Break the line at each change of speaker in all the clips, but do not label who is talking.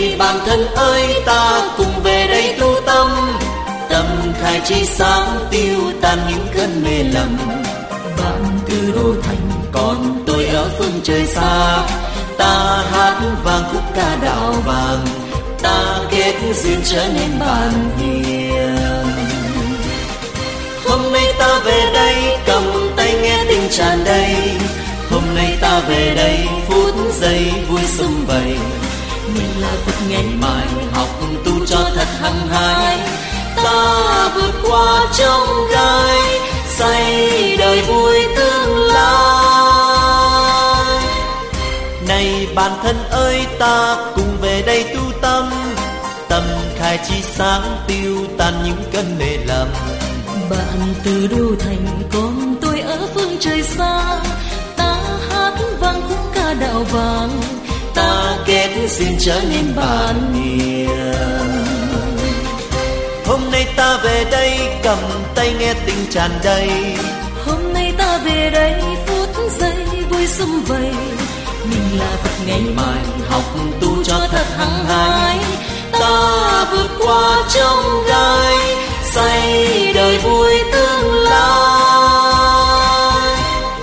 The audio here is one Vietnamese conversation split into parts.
Này bạn thân ơi, ta cùng về đây tu tâm, tâm khai trí sáng tiêu tan những cơn mê lầm. Bạn từ đô thành, còn tôi ở phương trời xa. Ta hát vang khúc ca đạo vàng, ta kết duyên trở nên bạn hiền. Hôm nay ta về đây, cầm tay nghe tình tràn đầy. Hôm nay ta về đây, phút giây vui sum vầy. Mình là Phật ngày mai, học tu cho thật hăng hái. Ta vượt qua trong gai, xây đời vui tương lai. Này bạn thân ơi, ta cùng về đây tu tâm, tâm khai trí sáng tiêu tan những cơn mê lầm.
Bạn từ đô thành, còn tôi ở phương trời xa. Ta hát vang khúc ca đạo vàng,
ta kết duyên trở nên bạn hiền. Hôm nay ta về đây, cầm tay nghe tình tràn đầy.
Hôm nay ta về đây, phút giây vui sum vầy. Mình là Phật ngày mai,
học tu cho thật hăng hái. Ta vượt qua trong gai, xây đời vui tương lai.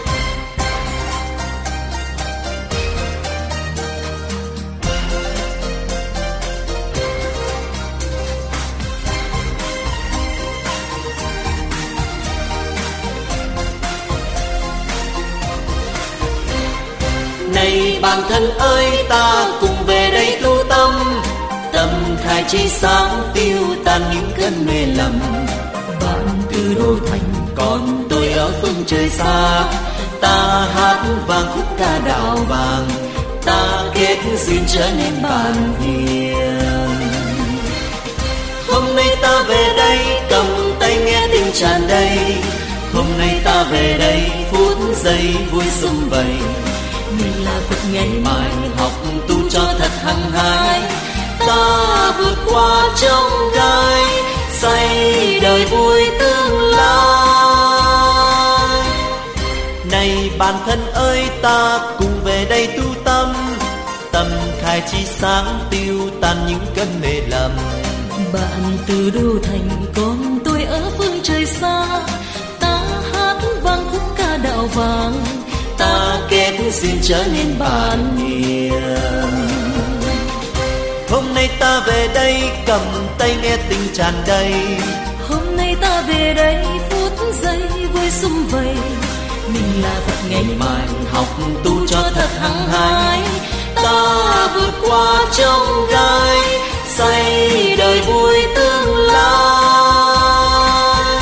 Này bạn thân ơi, ta cùng về đây tu tâm, tâm khai trí sáng tiêu tan những cơn mê lầm.
Bạn từ đô thành,
còn tôi ở phương trời xa. Ta hát vang khúc ca đạo vàng, ta kết duyên trở nên bạn hiền. Hôm nay ta về đây, cầm tay nghe tình tràn đầy. Hôm nay ta về đây, phút giây vui sum vầy.
mình là Phật ngày
mai, học tu cho thật hăng hái. Ta vượt qua trong gai, xây đời vui tương lai. Này bạn thân ơi, ta cùng về đây tu tâm, tâm khai trí sáng tiêu tan những cơn mê lầm.
Bạn từ đô thành, còn tôi ở phương trời xa. Ta hát vang khúc ca đạo vàng,
ta kết duyên trở nên bạn hiền. Hôm nay ta về đây, cầm tay nghe tình tràn đầy.
Hôm nay ta về đây, phút giây vui sum vầy. Mình là Phật ngày
mai, học tu cho thật hăng hái. Ta vượt qua trong gai, xây đời vui tương lai.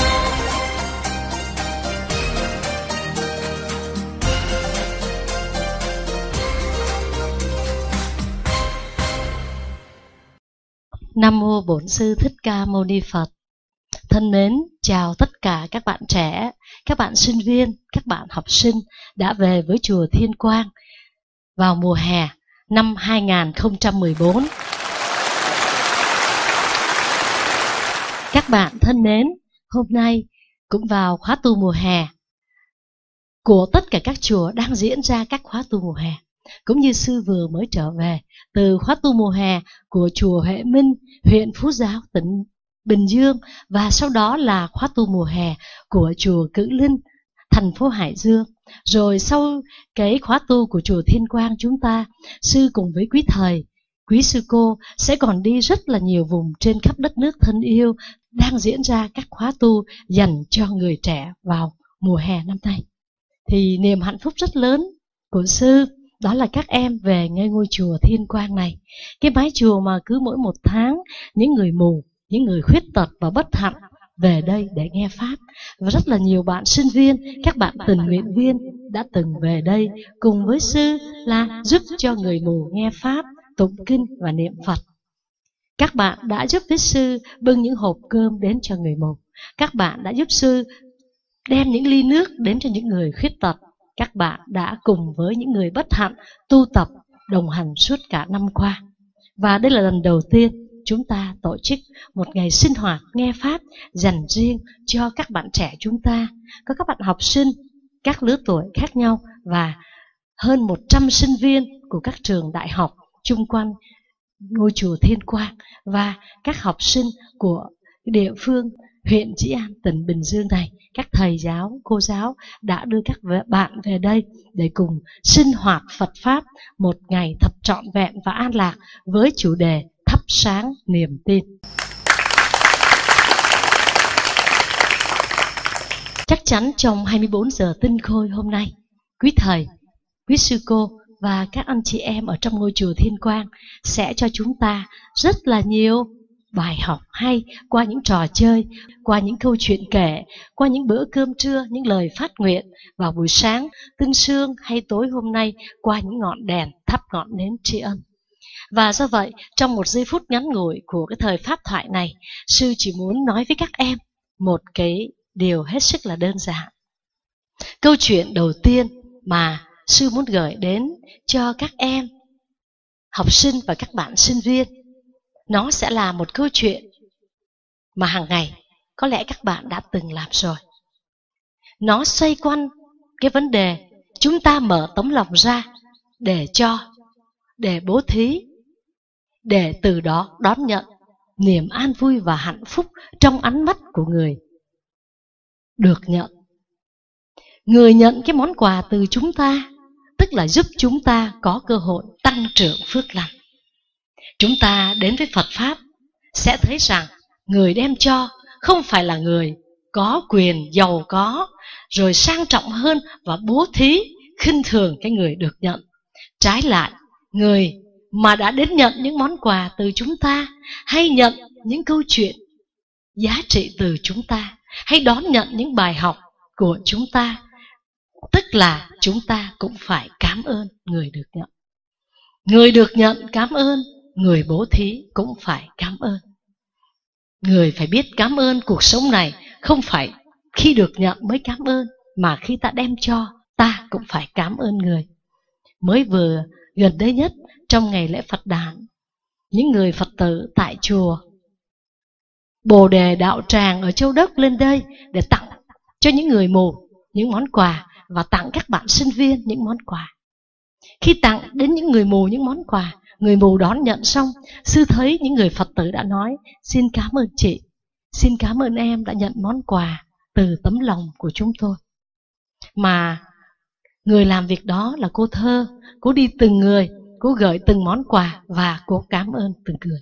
Nam mô Bổn Sư Thích Ca Mâu Ni Phật. Thân mến, chào tất cả các bạn trẻ, các bạn sinh viên, các bạn học sinh đã về với chùa Thiên Quang vào mùa hè năm 2014. Các bạn thân mến, hôm nay cũng vào khóa tu mùa hè của tất cả các chùa đang diễn ra các khóa tu mùa hè. Cũng như sư vừa mới trở về từ khóa tu mùa hè của chùa Huệ Minh, huyện Phú Giáo, tỉnh Bình Dương, và sau đó là khóa tu mùa hè của chùa Cự Linh, thành phố Hải Dương. Rồi sau cái khóa tu của chùa Thiên Quang, chúng ta, sư cùng với quý thầy, quý sư cô sẽ còn đi rất là nhiều vùng trên khắp đất nước thân yêu đang diễn ra các khóa tu dành cho người trẻ vào mùa hè năm nay. Thì niềm hạnh phúc rất lớn của sư đó là các em về ngay ngôi chùa Thiên Quang này. Cái mái chùa mà cứ mỗi một tháng những người mù, những người khuyết tật và bất hạnh về đây để nghe Pháp. Và rất là nhiều bạn sinh viên, các bạn tình nguyện viên đã từng về đây cùng với sư là giúp cho người mù nghe Pháp, tụng kinh và niệm Phật. Các bạn đã giúp với sư bưng những hộp cơm đến cho người mù. Các bạn đã giúp sư đem những ly nước đến cho những người khuyết tật. Các bạn đã cùng với những người bất hạnh tu tập đồng hành suốt cả năm qua. Và đây là lần đầu tiên chúng ta tổ chức một ngày sinh hoạt nghe Pháp dành riêng cho các bạn trẻ chúng ta. Có các bạn học sinh, các lứa tuổi khác nhau và hơn 100 sinh viên của các trường đại học chung quanh ngôi chùa Thiên Quang và các học sinh của địa phương huyện Dĩ An, tỉnh Bình Dương này, các thầy giáo, cô giáo đã đưa các bạn về đây để cùng sinh hoạt Phật Pháp một ngày thật trọn vẹn và an lạc với chủ đề thắp sáng niềm tin. Chắc chắn trong 24 giờ tinh khôi hôm nay, quý thầy, quý sư cô và các anh chị em ở trong ngôi chùa Thiên Quang sẽ cho chúng ta rất là nhiều bài học hay qua những trò chơi, qua những câu chuyện kể, qua những bữa cơm trưa, những lời phát nguyện vào buổi sáng, tinh sương hay tối hôm nay, qua những ngọn đèn thắp ngọn nến tri ân. Và do vậy, trong một giây phút ngắn ngủi của cái thời pháp thoại này, sư chỉ muốn nói với các em một cái điều hết sức là đơn giản. Câu chuyện đầu tiên mà sư muốn gửi đến cho các em học sinh và các bạn sinh viên, nó sẽ là một câu chuyện mà hàng ngày có lẽ các bạn đã từng làm rồi. Nó xoay quanh cái vấn đề chúng ta mở tấm lòng ra để cho, để bố thí, để từ đó đón nhận niềm an vui và hạnh phúc trong ánh mắt của người được nhận. Người nhận cái món quà từ chúng ta, tức là giúp chúng ta có cơ hội tăng trưởng phước lành. Chúng ta đến với Phật Pháp sẽ thấy rằng người đem cho không phải là người có quyền, giàu có, rồi sang trọng hơn và bố thí, khinh thường cái người được nhận. Trái lại, người mà đã đến nhận những món quà từ chúng ta, hay nhận những câu chuyện giá trị từ chúng ta, hay đón nhận những bài học của chúng ta, tức là chúng ta cũng phải cảm ơn người được nhận. Người được nhận cảm ơn, người bố thí cũng phải cảm ơn. Người phải biết cảm ơn cuộc sống này, không phải khi được nhận mới cảm ơn, mà khi ta đem cho, ta cũng phải cảm ơn người. Mới vừa gần đây nhất, trong ngày lễ Phật đản, những người Phật tử tại chùa Bồ Đề Đạo Tràng ở Châu Đốc lên đây để tặng cho những người mù những món quà và tặng các bạn sinh viên những món quà. Khi tặng đến những người mù những món quà, người mù đón nhận xong, sư thấy những người Phật tử đã nói: xin cảm ơn chị, xin cảm ơn em đã nhận món quà từ tấm lòng của chúng tôi. Mà người làm việc đó là cô Thơ, cô đi từng người, cô gửi từng món quà và cô cảm ơn từng người.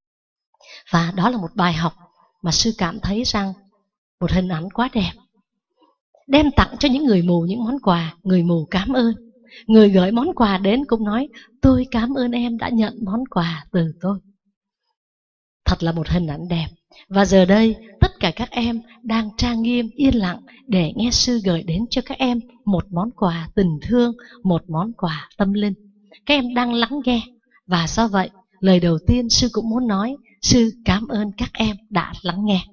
Và đó là một bài học mà sư cảm thấy rằng một hình ảnh quá đẹp. Đem tặng cho những người mù những món quà, người mù cảm ơn. Người gửi món quà đến cũng nói: tôi cảm ơn em đã nhận món quà từ tôi. Thật là một hình ảnh đẹp. Và giờ đây tất cả các em đang trang nghiêm yên lặng để nghe sư gửi đến cho các em một món quà tình thương, một món quà tâm linh. Các em đang lắng nghe. Và do vậy, lời đầu tiên sư cũng muốn nói: sư cảm ơn các em đã lắng nghe.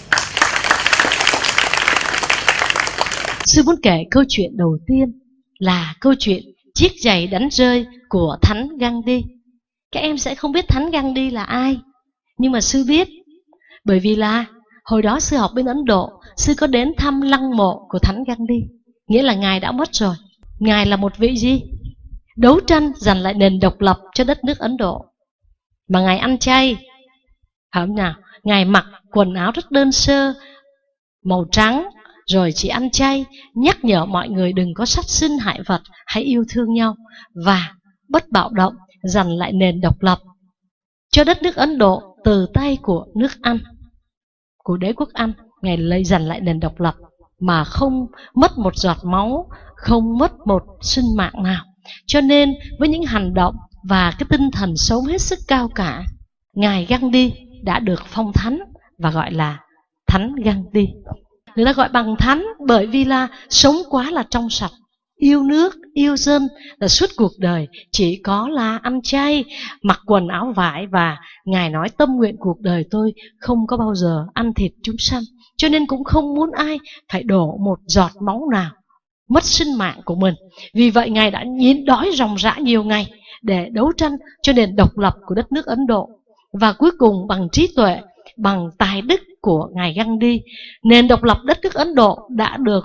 Sư muốn kể câu chuyện đầu tiên là câu chuyện chiếc giày đánh rơi của Thánh Gandhi. Các em sẽ không biết Thánh Gandhi là ai, nhưng mà sư biết. Bởi vì là hồi đó sư học bên Ấn Độ, sư có đến thăm lăng mộ của Thánh Gandhi. Nghĩa là Ngài đã mất rồi. Ngài là một vị gì? Đấu tranh giành lại nền độc lập cho đất nước Ấn Độ. Mà Ngài ăn chay, phải không nào? Ngài mặc quần áo rất đơn sơ, màu trắng, rồi chỉ ăn chay, nhắc nhở mọi người đừng có sát sinh hại vật, hãy yêu thương nhau và bất bạo động, giành lại nền độc lập cho đất nước Ấn Độ từ tay của nước Anh, của đế quốc Anh. Ngài lấy giành lại nền độc lập mà không mất một giọt máu, không mất một sinh mạng nào. Cho nên với những hành động và cái tinh thần sống hết sức cao cả, Ngài Gandhi đã được phong thánh và gọi là Thánh Gandhi. Người ta gọi bằng thánh bởi vì là sống quá là trong sạch, yêu nước, yêu dân, là suốt cuộc đời chỉ có là ăn chay, mặc quần áo vải. Và Ngài nói tâm nguyện cuộc đời tôi không có bao giờ ăn thịt chúng sanh, cho nên cũng không muốn ai phải đổ một giọt máu nào, mất sinh mạng của mình. Vì vậy Ngài đã nhịn đói ròng rã nhiều ngày để đấu tranh cho nền độc lập của đất nước Ấn Độ. Và cuối cùng bằng trí tuệ, bằng tài đức của Ngài Gandhi, nền độc lập đất nước Ấn Độ đã được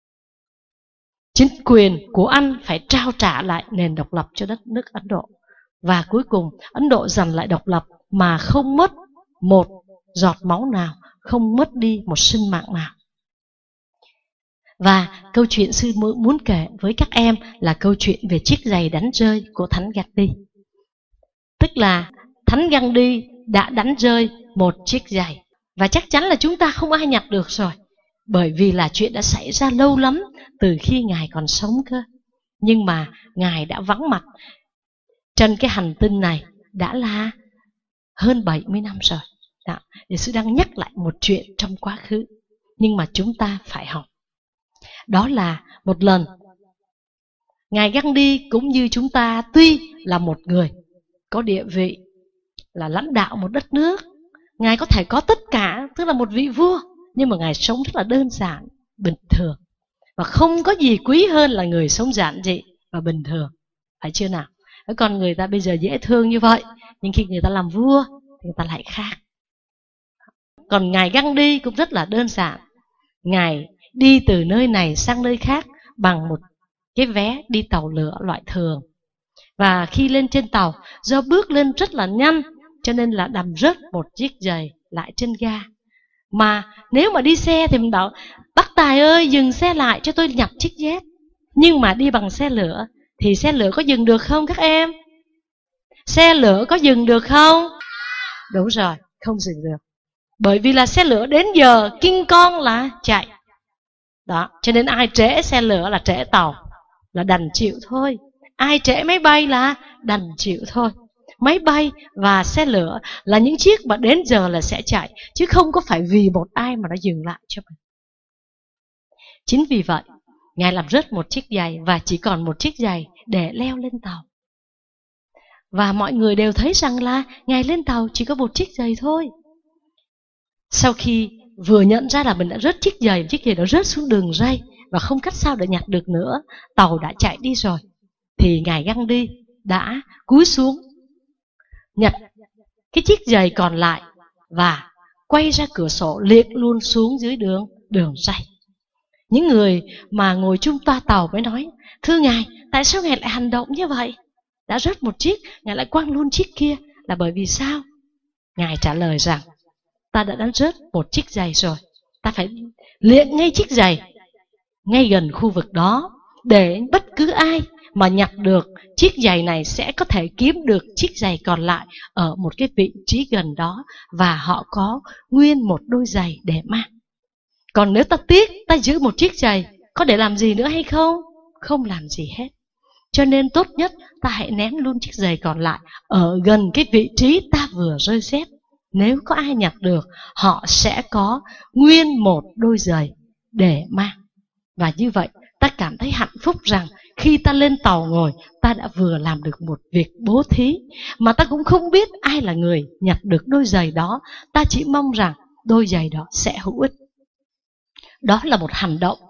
chính quyền của Anh phải trao trả lại nền độc lập cho đất nước Ấn Độ. Và cuối cùng Ấn Độ giành lại độc lập mà không mất một giọt máu nào, không mất đi một sinh mạng nào. Và câu chuyện sư muốn kể với các em là câu chuyện về chiếc giày đánh rơi của Thánh Gandhi. Tức là Thánh Gandhi đã đánh rơi một chiếc giày, và chắc chắn là chúng ta không ai nhặt được rồi, bởi vì là chuyện đã xảy ra lâu lắm, từ khi Ngài còn sống cơ. Nhưng mà Ngài đã vắng mặt trên cái hành tinh này đã là hơn 70 năm rồi. Đó, để sư đang nhắc lại một chuyện trong quá khứ, nhưng mà chúng ta phải học. Đó là một lần Ngài Gandhi cũng như chúng ta, tuy là một người có địa vị là lãnh đạo một đất nước, Ngài có thể có tất cả, tức là một vị vua, nhưng mà Ngài sống rất là đơn giản, bình thường. Và không có gì quý hơn là người sống giản dị và bình thường, phải chưa nào? Còn người ta bây giờ dễ thương như vậy, nhưng khi người ta làm vua thì người ta lại khác. Còn Ngài Gandhi cũng rất là đơn giản. Ngài đi từ nơi này sang nơi khác bằng một cái vé đi tàu lửa loại thường. Và khi lên trên tàu, do bước lên rất là nhanh, cho nên là đầm rớt một chiếc giày lại trên ga. Mà nếu mà đi xe thì mình bảo: bác Tài ơi, dừng xe lại cho tôi nhặt chiếc dép. Nhưng mà đi bằng xe lửa thì xe lửa có dừng được không các em? Xe lửa có dừng được không? Đúng rồi, không dừng được. Bởi vì là xe lửa đến giờ King Kong là chạy. Đó, cho nên ai trễ xe lửa là trễ tàu, là đành chịu thôi. Ai trễ máy bay là đành chịu thôi. Máy bay và xe lửa là những chiếc mà đến giờ là sẽ chạy, chứ không có phải vì một ai mà nó dừng lại cho mình. Chính vì vậy, Ngài làm rớt một chiếc giày và chỉ còn một chiếc giày để leo lên tàu. Và mọi người đều thấy rằng là Ngài lên tàu chỉ có một chiếc giày thôi. Sau khi vừa nhận ra là mình đã rớt chiếc giày đó rớt xuống đường ray và không cách sao để nhặt được nữa, tàu đã chạy đi rồi, thì Ngài Gandhi đã cúi xuống nhặt cái chiếc giày còn lại và quay ra cửa sổ liệng luôn xuống dưới đường ray. Những người mà ngồi chung toa tàu mới nói: thưa Ngài, tại sao Ngài lại hành động như vậy? Đã rớt một chiếc, Ngài lại quăng luôn chiếc kia, là bởi vì sao? Ngài trả lời rằng: ta đã đánh rớt một chiếc giày rồi, ta phải liệng ngay chiếc giày ngay gần khu vực đó, để bất cứ ai mà nhặt được chiếc giày này sẽ có thể kiếm được chiếc giày còn lại ở một cái vị trí gần đó, và họ có nguyên một đôi giày để mang. Còn nếu ta tiếc, ta giữ một chiếc giày, có để làm gì nữa hay không? Không làm gì hết. Cho nên tốt nhất ta hãy ném luôn chiếc giày còn lại ở gần cái vị trí ta vừa rơi dép. Nếu có ai nhặt được, họ sẽ có nguyên một đôi giày để mang. Và như vậy, ta cảm thấy hạnh phúc rằng khi ta lên tàu ngồi, ta đã vừa làm được một việc bố thí, mà ta cũng không biết ai là người nhặt được đôi giày đó. Ta chỉ mong rằng đôi giày đó sẽ hữu ích. Đó là một hành động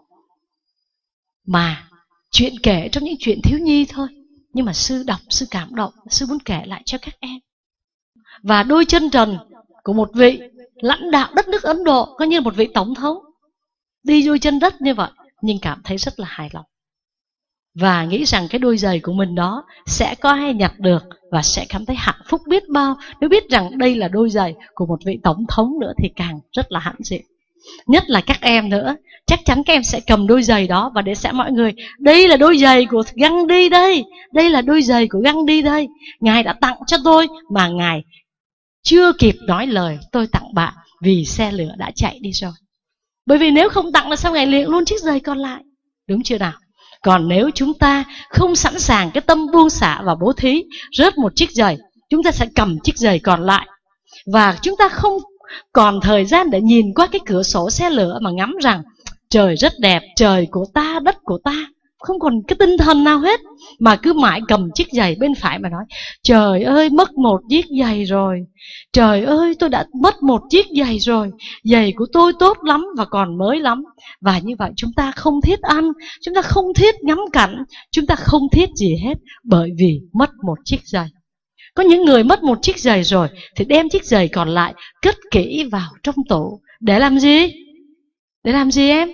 mà chuyện kể trong những chuyện thiếu nhi thôi, nhưng mà sư đọc, sư cảm động, sư muốn kể lại cho các em. Và đôi chân trần của một vị lãnh đạo đất nước Ấn Độ, coi như một vị tổng thống, đi đôi chân đất như vậy, nhưng cảm thấy rất là hài lòng. Và nghĩ rằng cái đôi giày của mình đó sẽ có ai nhặt được, và sẽ cảm thấy hạnh phúc biết bao. Nếu biết rằng đây là đôi giày của một vị tổng thống nữa thì càng rất là hãnh diện. Nhất là các em nữa, chắc chắn các em sẽ cầm đôi giày đó và để sẽ mọi người: đây là đôi giày của Gandhi đây, đây là đôi giày của Gandhi đây, Ngài đã tặng cho tôi mà Ngài chưa kịp nói lời tôi tặng bạn, vì xe lửa đã chạy đi rồi. Bởi vì nếu không tặng là sao Ngài liệng luôn chiếc giày còn lại, đúng chưa nào? Còn nếu chúng ta không sẵn sàng cái tâm buông xả và bố thí, rớt một chiếc giày, chúng ta sẽ cầm chiếc giày còn lại, và chúng ta không còn thời gian để nhìn qua cái cửa sổ xe lửa mà ngắm rằng trời rất đẹp, trời của ta, đất của ta. Không còn cái tinh thần nào hết, mà cứ mãi cầm chiếc giày bên phải mà nói: trời ơi, mất một chiếc giày rồi, trời ơi, tôi đã mất một chiếc giày rồi, giày của tôi tốt lắm và còn mới lắm. Và như vậy chúng ta không thiết ăn, chúng ta không thiết ngắm cảnh, chúng ta không thiết gì hết, bởi vì mất một chiếc giày. Có những người mất một chiếc giày rồi thì đem chiếc giày còn lại cất kỹ vào trong tủ. Để làm gì? Để làm gì em?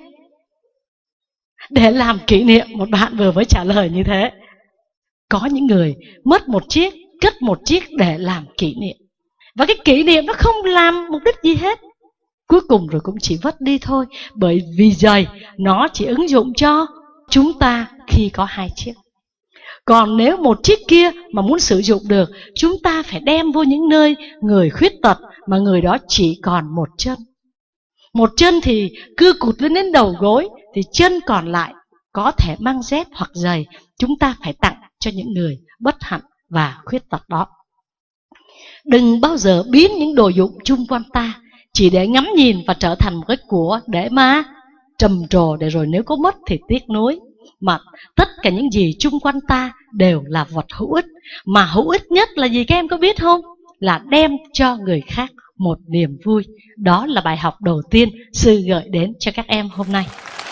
Để làm kỷ niệm. Một bạn vừa mới trả lời như thế. Có những người mất một chiếc cất một chiếc để làm kỷ niệm. Và cái kỷ niệm nó không làm mục đích gì hết. Cuối cùng rồi cũng chỉ vất đi thôi. Bởi vì giày nó chỉ ứng dụng cho chúng ta khi có 2 chiếc. Còn nếu một chiếc kia mà muốn sử dụng được, chúng ta phải đem vô những nơi người khuyết tật mà người đó chỉ còn một chân. Một chân thì cưa cụt lên đến đầu gối, thì chân còn lại có thể mang dép hoặc giày. Chúng ta phải tặng cho những người bất hạnh và khuyết tật đó. Đừng bao giờ biến những đồ dụng chung quanh ta chỉ để ngắm nhìn và trở thành một cái của để mà trầm trồ, để rồi nếu có mất thì tiếc nuối. Mà tất cả những gì chung quanh ta đều là vật hữu ích. Mà hữu ích nhất là gì các em có biết không? Là đem cho người khác một niềm vui. Đó là bài học đầu tiên sư gợi đến cho các em hôm nay.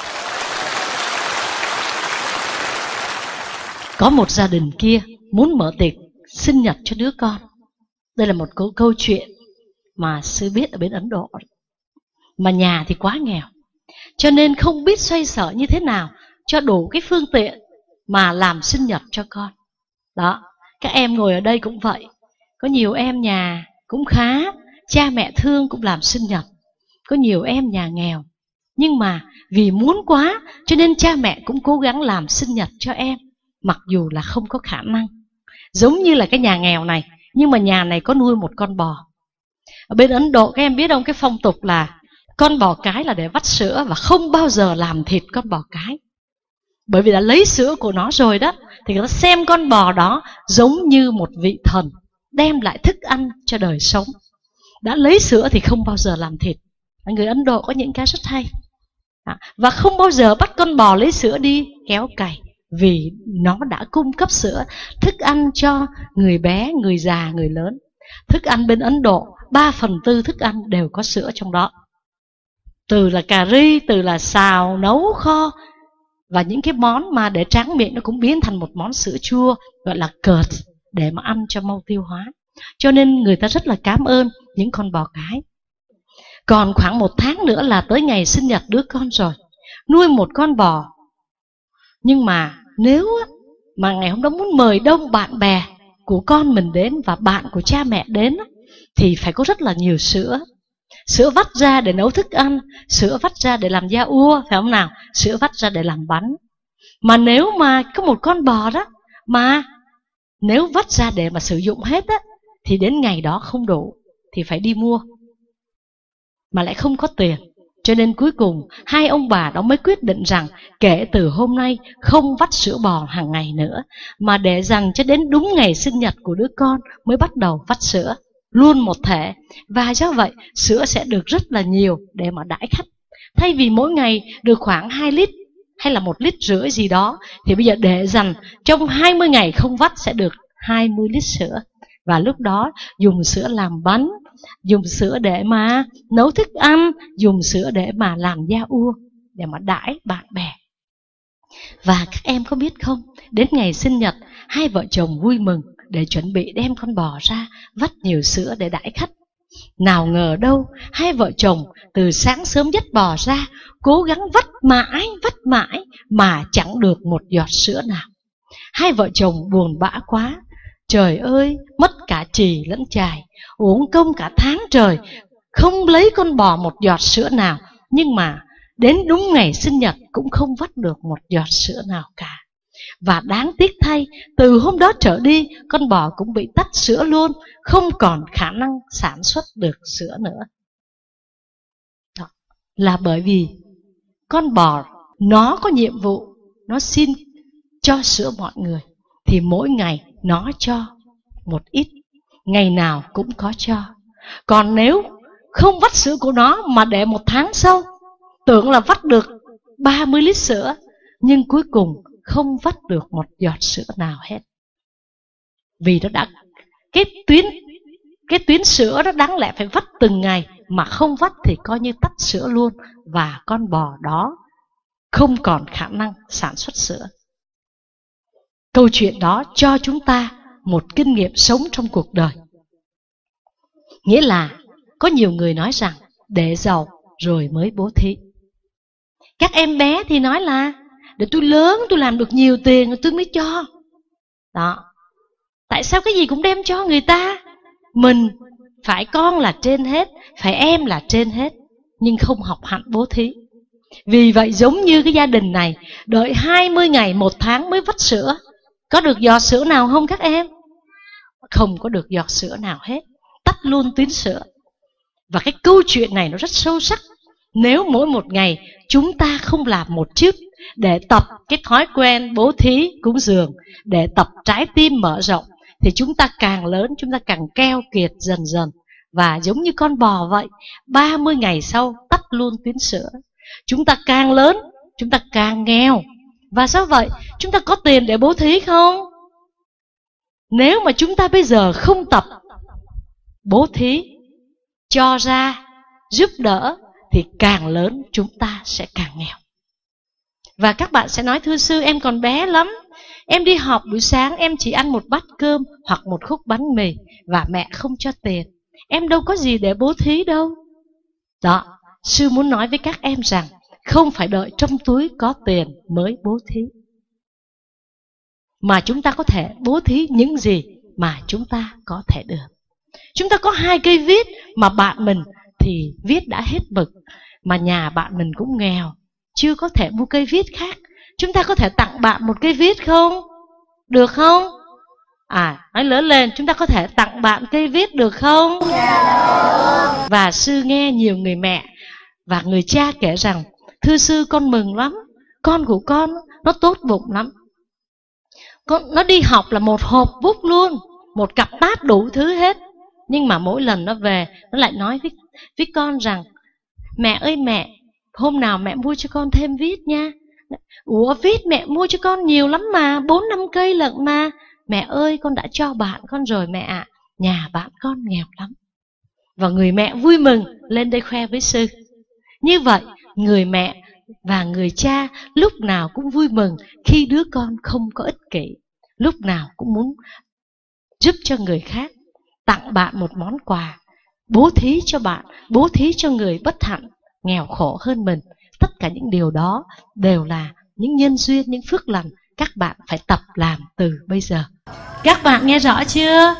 Có một gia đình kia muốn mở tiệc sinh nhật cho đứa con. Đây là một câu chuyện mà sư biết ở bên Ấn Độ. Mà nhà thì quá nghèo, cho nên không biết xoay sở như thế nào cho đủ cái phương tiện mà làm sinh nhật cho con. Đó, các em ngồi ở đây cũng vậy. Có nhiều em nhà cũng khá, cha mẹ thương cũng làm sinh nhật. Có nhiều em nhà nghèo, nhưng mà vì muốn quá cho nên cha mẹ cũng cố gắng làm sinh nhật cho em, mặc dù là không có khả năng. Giống như là cái nhà nghèo này, nhưng mà nhà này có nuôi một con bò. Ở bên Ấn Độ các em biết không, cái phong tục là con bò cái là để vắt sữa và không bao giờ làm thịt con bò cái. Bởi vì đã lấy sữa của nó rồi đó, thì người ta xem con bò đó giống như một vị thần đem lại thức ăn cho đời sống. Đã lấy sữa thì không bao giờ làm thịt. Người Ấn Độ có những cái rất hay. Và không bao giờ bắt con bò lấy sữa đi kéo cày, vì nó đã cung cấp sữa, thức ăn cho người bé, người già, người lớn. Thức ăn bên Ấn Độ 3/4 thức ăn đều có sữa trong đó. Từ là cà ri, từ là xào, nấu, kho. Và những cái món mà để tráng miệng nó cũng biến thành một món sữa chua, gọi là curd, để mà ăn cho mau tiêu hóa. Cho nên người ta rất là cảm ơn những con bò cái. Còn khoảng 1 tháng nữa là tới ngày sinh nhật đứa con rồi. Nuôi một con bò. Nhưng mà nếu mà ngày hôm đó muốn mời đông bạn bè của con mình đến và bạn của cha mẹ đến, thì phải có rất là nhiều sữa. Sữa vắt ra để nấu thức ăn, sữa vắt ra để làm da ua, phải không nào? Sữa vắt ra để làm bánh. Mà nếu mà có một con bò đó, mà nếu vắt ra để mà sử dụng hết á, thì đến ngày đó không đủ, thì phải đi mua. Mà lại không có tiền. Cho nên cuối cùng 2 ông bà đó mới quyết định rằng kể từ hôm nay không vắt sữa bò hàng ngày nữa, mà để dành cho đến đúng ngày sinh nhật của đứa con mới bắt đầu vắt sữa luôn một thể. Và do vậy sữa sẽ được rất là nhiều để mà đãi khách. Thay vì mỗi ngày được khoảng 2 lít hay là 1,5 lít gì đó, thì bây giờ để dành trong 20 ngày không vắt sẽ được 20 lít sữa. Và lúc đó dùng sữa làm bánh, dùng sữa để mà nấu thức ăn, dùng sữa để mà làm da ua, để mà đãi bạn bè. Và các em có biết không, đến ngày sinh nhật, 2 vợ chồng vui mừng để chuẩn bị đem con bò ra vắt nhiều sữa để đãi khách. Nào ngờ đâu, 2 vợ chồng từ sáng sớm dắt bò ra, cố gắng vắt mãi mà chẳng được một giọt sữa nào. 2 vợ chồng buồn bã quá. Trời ơi, mất cả chì lẫn chài, uổng công cả tháng trời, không lấy con bò một giọt sữa nào. Nhưng mà đến đúng ngày sinh nhật cũng không vắt được một giọt sữa nào cả. Và đáng tiếc thay, từ hôm đó trở đi, con bò cũng bị tắt sữa luôn, không còn khả năng sản xuất được sữa nữa. Đó là bởi vì con bò nó có nhiệm vụ, nó xin cho sữa mọi người, thì mỗi ngày nó cho một ít, ngày nào cũng có cho. Còn nếu không vắt sữa của nó mà để 1 tháng sau, tưởng là vắt được 30 lít sữa, nhưng cuối cùng không vắt được một giọt sữa nào hết. Vì nó đã cái tuyến sữa đó đáng lẽ phải vắt từng ngày, mà không vắt thì coi như tắt sữa luôn, và con bò đó không còn khả năng sản xuất sữa. Câu chuyện đó cho chúng ta một kinh nghiệm sống trong cuộc đời. Nghĩa là có nhiều người nói rằng để giàu rồi mới bố thí. Các em bé thì nói là để tôi lớn, tôi làm được nhiều tiền rồi tôi mới cho. Đó. Tại sao cái gì cũng đem cho người ta? Mình phải con là trên hết, phải em là trên hết, nhưng không học hạnh bố thí. Vì vậy giống như cái gia đình này, đợi 20 ngày 1 tháng mới vắt sữa. Có được giọt sữa nào không các em? Không có được giọt sữa nào hết. Tắt luôn tuyến sữa. Và cái câu chuyện này nó rất sâu sắc. Nếu mỗi một ngày chúng ta không làm một chút để tập cái thói quen bố thí cúng dường, để tập trái tim mở rộng, thì chúng ta càng lớn, chúng ta càng keo kiệt dần dần. Và giống như con bò vậy, 30 ngày sau tắt luôn tuyến sữa. Chúng ta càng lớn, chúng ta càng nghèo. Và sao vậy? Chúng ta có tiền để bố thí không? Nếu mà chúng ta bây giờ không tập bố thí, cho ra, giúp đỡ, thì càng lớn chúng ta sẽ càng nghèo. Và các bạn sẽ nói, thưa sư, em còn bé lắm, em đi học buổi sáng em chỉ ăn một bát cơm hoặc một khúc bánh mì và mẹ không cho tiền, em đâu có gì để bố thí đâu. Đó, sư muốn nói với các em rằng không phải đợi trong túi có tiền mới bố thí, mà chúng ta có thể bố thí những gì mà chúng ta có thể được. Chúng ta có 2 cây viết mà bạn mình thì viết đã hết mực, mà nhà bạn mình cũng nghèo, chưa có thể mua cây viết khác. Chúng ta có thể tặng bạn một cây viết không? Được không? Nói lớn lên, chúng ta có thể tặng bạn cây viết được không? Và sư nghe nhiều người mẹ và người cha kể rằng, thưa sư, con mừng lắm, con của con nó tốt bụng lắm, nó đi học là một hộp bút luôn, một cặp táp đủ thứ hết. Nhưng mà mỗi lần nó về, nó lại nói với con rằng, mẹ ơi mẹ, hôm nào mẹ mua cho con thêm viết nha. Ủa, viết mẹ mua cho con nhiều lắm mà, 4-5 cây lận mà. Mẹ ơi, con đã cho bạn con rồi mẹ ạ, nhà bạn con nghèo lắm. Và người mẹ vui mừng lên đây khoe với sư. Như vậy, người mẹ và người cha lúc nào cũng vui mừng khi đứa con không có ích kỷ, lúc nào cũng muốn giúp cho người khác, tặng bạn một món quà, bố thí cho bạn, bố thí cho người bất hạnh, nghèo khổ hơn mình. Tất cả những điều đó đều là những nhân duyên, những phước lành các bạn phải tập làm từ bây giờ. Các bạn nghe rõ chưa?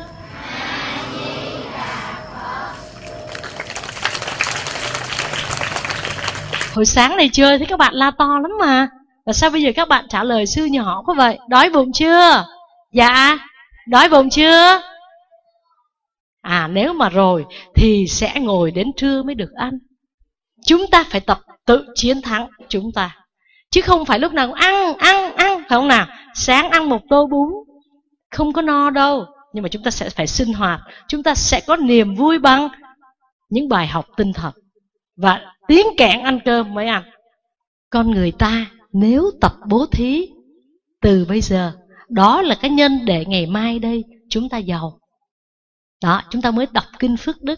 Hồi sáng này chơi thấy các bạn la to lắm mà. Và sao bây giờ các bạn trả lời sư nhỏ quá vậy? Đói bụng chưa? Dạ. Đói bụng chưa? Nếu mà rồi thì sẽ ngồi đến trưa mới được ăn. Chúng ta phải tập tự chiến thắng chúng ta, chứ không phải lúc nào cũng ăn, phải không nào? Sáng ăn một tô bún không có no đâu. Nhưng mà chúng ta sẽ phải sinh hoạt, chúng ta sẽ có niềm vui bằng những bài học tinh thần. Và tiếng kẹn ăn cơm mới ăn. Con người ta nếu tập bố thí từ bây giờ, đó là cái nhân để ngày mai đây chúng ta giàu. Đó, chúng ta mới đọc kinh phước đức.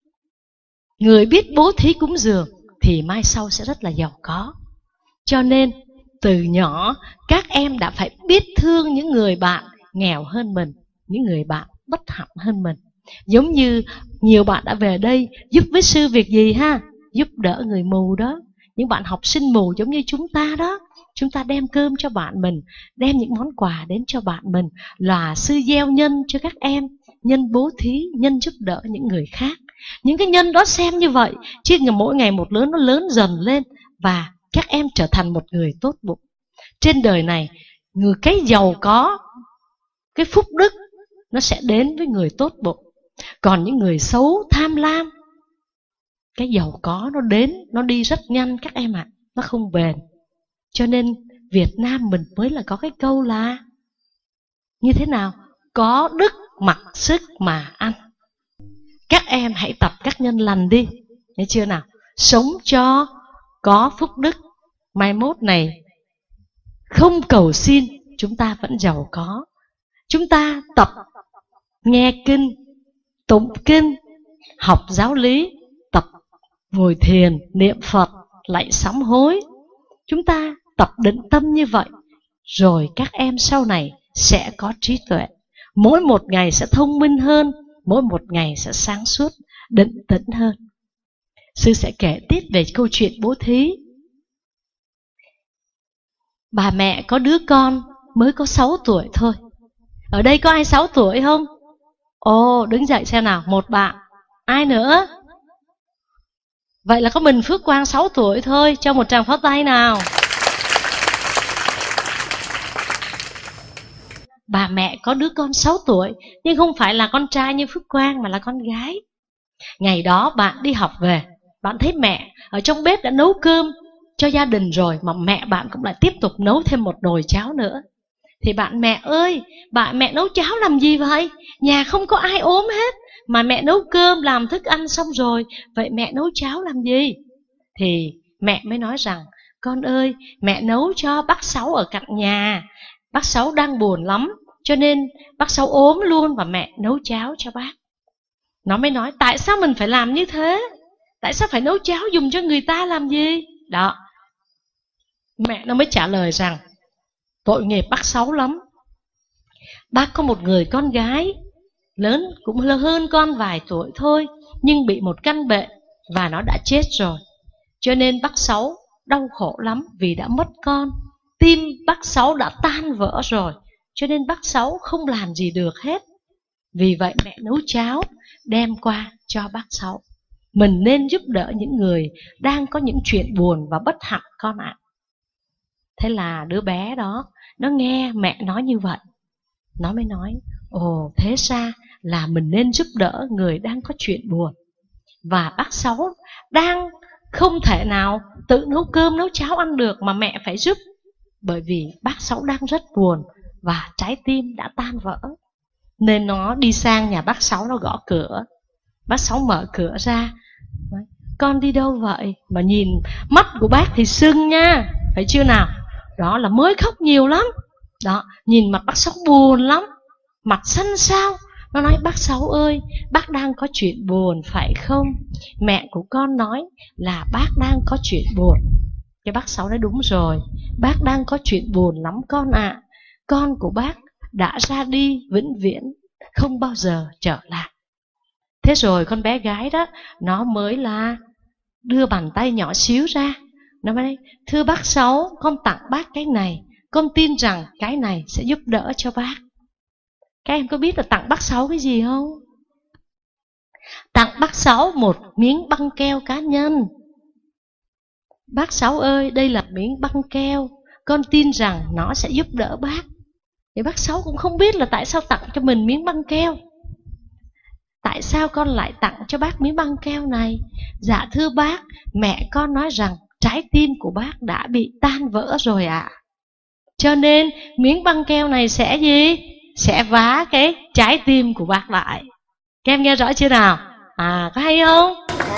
Người biết bố thí cúng dường thì mai sau sẽ rất là giàu có. Cho nên từ nhỏ các em đã phải biết thương những người bạn nghèo hơn mình, những người bạn bất hạnh hơn mình. Giống như nhiều bạn đã về đây giúp với sư việc gì ha? Giúp đỡ người mù đó, những bạn học sinh mù giống như chúng ta đó. Chúng ta đem cơm cho bạn mình, đem những món quà đến cho bạn mình, là sư gieo nhân cho các em, nhân bố thí, nhân giúp đỡ những người khác. Những cái nhân đó xem như vậy, chứ mỗi ngày một lớn, nó lớn dần lên, và các em trở thành một người tốt bụng. Trên đời này, cái giàu có, cái phúc đức nó sẽ đến với người tốt bụng. Còn những người xấu, tham lam, cái giàu có nó đến, nó đi rất nhanh các em ạ, nó không bền. Cho nên Việt Nam mình mới là có cái câu là như thế nào? Có đức mặc sức mà ăn. Các em hãy tập các nhân lành đi, nghe chưa nào? Sống cho có phúc đức, mai mốt này không cầu xin, chúng ta vẫn giàu có. Chúng ta tập nghe kinh, tụng kinh, học giáo lý, tập ngồi thiền, niệm Phật, lạy sám hối. Chúng ta tập định tâm như vậy, rồi các em sau này sẽ có trí tuệ. Mỗi một ngày sẽ thông minh hơn, mỗi một ngày sẽ sáng suốt, định tĩnh hơn. Sư sẽ kể tiếp về câu chuyện bố thí. Bà mẹ có đứa con mới có 6 tuổi thôi. Ở đây có ai 6 tuổi không? Ồ, đứng dậy xem nào, một bạn. Ai nữa? Vậy là có mình Phước Quang 6 tuổi thôi. Cho một tràng pháo tay nào. Bà mẹ có đứa con 6 tuổi, nhưng không phải là con trai như Phước Quang mà là con gái. Ngày đó bạn đi học về, bạn thấy mẹ ở trong bếp đã nấu cơm cho gia đình rồi, mà mẹ bạn cũng lại tiếp tục nấu thêm một nồi cháo nữa. Thì bạn: mẹ ơi, mẹ nấu cháo làm gì vậy? Nhà không có ai ốm hết, mà mẹ nấu cơm làm thức ăn xong rồi, vậy mẹ nấu cháo làm gì? Thì mẹ mới nói rằng: con ơi, mẹ nấu cho bác Sáu ở cạnh nhà, bác Sáu đang buồn lắm, cho nên bác Sáu ốm luôn và mẹ nấu cháo cho bác. Nó mới nói: tại sao mình phải làm như thế? Tại sao phải nấu cháo dùng cho người ta làm gì? Đó. Mẹ nó mới trả lời rằng: tội nghiệp bác Sáu lắm. Bác có một người con gái lớn, cũng hơn con vài tuổi thôi, nhưng bị một căn bệnh và nó đã chết rồi. Cho nên bác Sáu đau khổ lắm vì đã mất con. Tim bác Sáu đã tan vỡ rồi, cho nên bác Sáu không làm gì được hết. Vì vậy mẹ nấu cháo đem qua cho bác Sáu. Mình nên giúp đỡ những người đang có những chuyện buồn và bất hạnh con ạ. Thế là đứa bé đó nó nghe mẹ nói như vậy, nó mới nói: ồ, thế ra là mình nên giúp đỡ người đang có chuyện buồn. Và bác Sáu đang không thể nào tự nấu cơm nấu cháo ăn được mà mẹ phải giúp, bởi vì bác Sáu đang rất buồn và trái tim đã tan vỡ. Nên nó đi sang nhà bác Sáu, nó gõ cửa. Bác Sáu mở cửa ra, nói: con đi đâu vậy? Mà nhìn mắt của bác thì sưng nha, phải chưa nào? Đó là mới khóc nhiều lắm. Đó, nhìn mặt bác Sáu buồn lắm, mặt xanh xao. Nó nói: bác Sáu ơi, bác đang có chuyện buồn phải không? Mẹ của con nói là bác đang có chuyện buồn. Cái bác Sáu nói: đúng rồi, bác đang có chuyện buồn lắm con ạ. Con của bác đã ra đi vĩnh viễn, không bao giờ trở lại. Thế rồi con bé gái đó, nó mới là đưa bàn tay nhỏ xíu ra. Nó mới nói: thưa bác Sáu, con tặng bác cái này, con tin rằng cái này sẽ giúp đỡ cho bác. Các em có biết là tặng bác Sáu cái gì không? Tặng bác Sáu một miếng băng keo cá nhân. Bác Sáu ơi, đây là miếng băng keo, con tin rằng nó sẽ giúp đỡ bác. Thì bác Sáu cũng không biết là tại sao tặng cho mình miếng băng keo. Tại sao con lại tặng cho bác miếng băng keo này? Dạ thưa bác, mẹ con nói rằng trái tim của bác đã bị tan vỡ rồi ạ. Cho nên miếng băng keo này sẽ gì? Sẽ vá cái trái tim của bác lại. Các em nghe rõ chưa nào? Có hay không?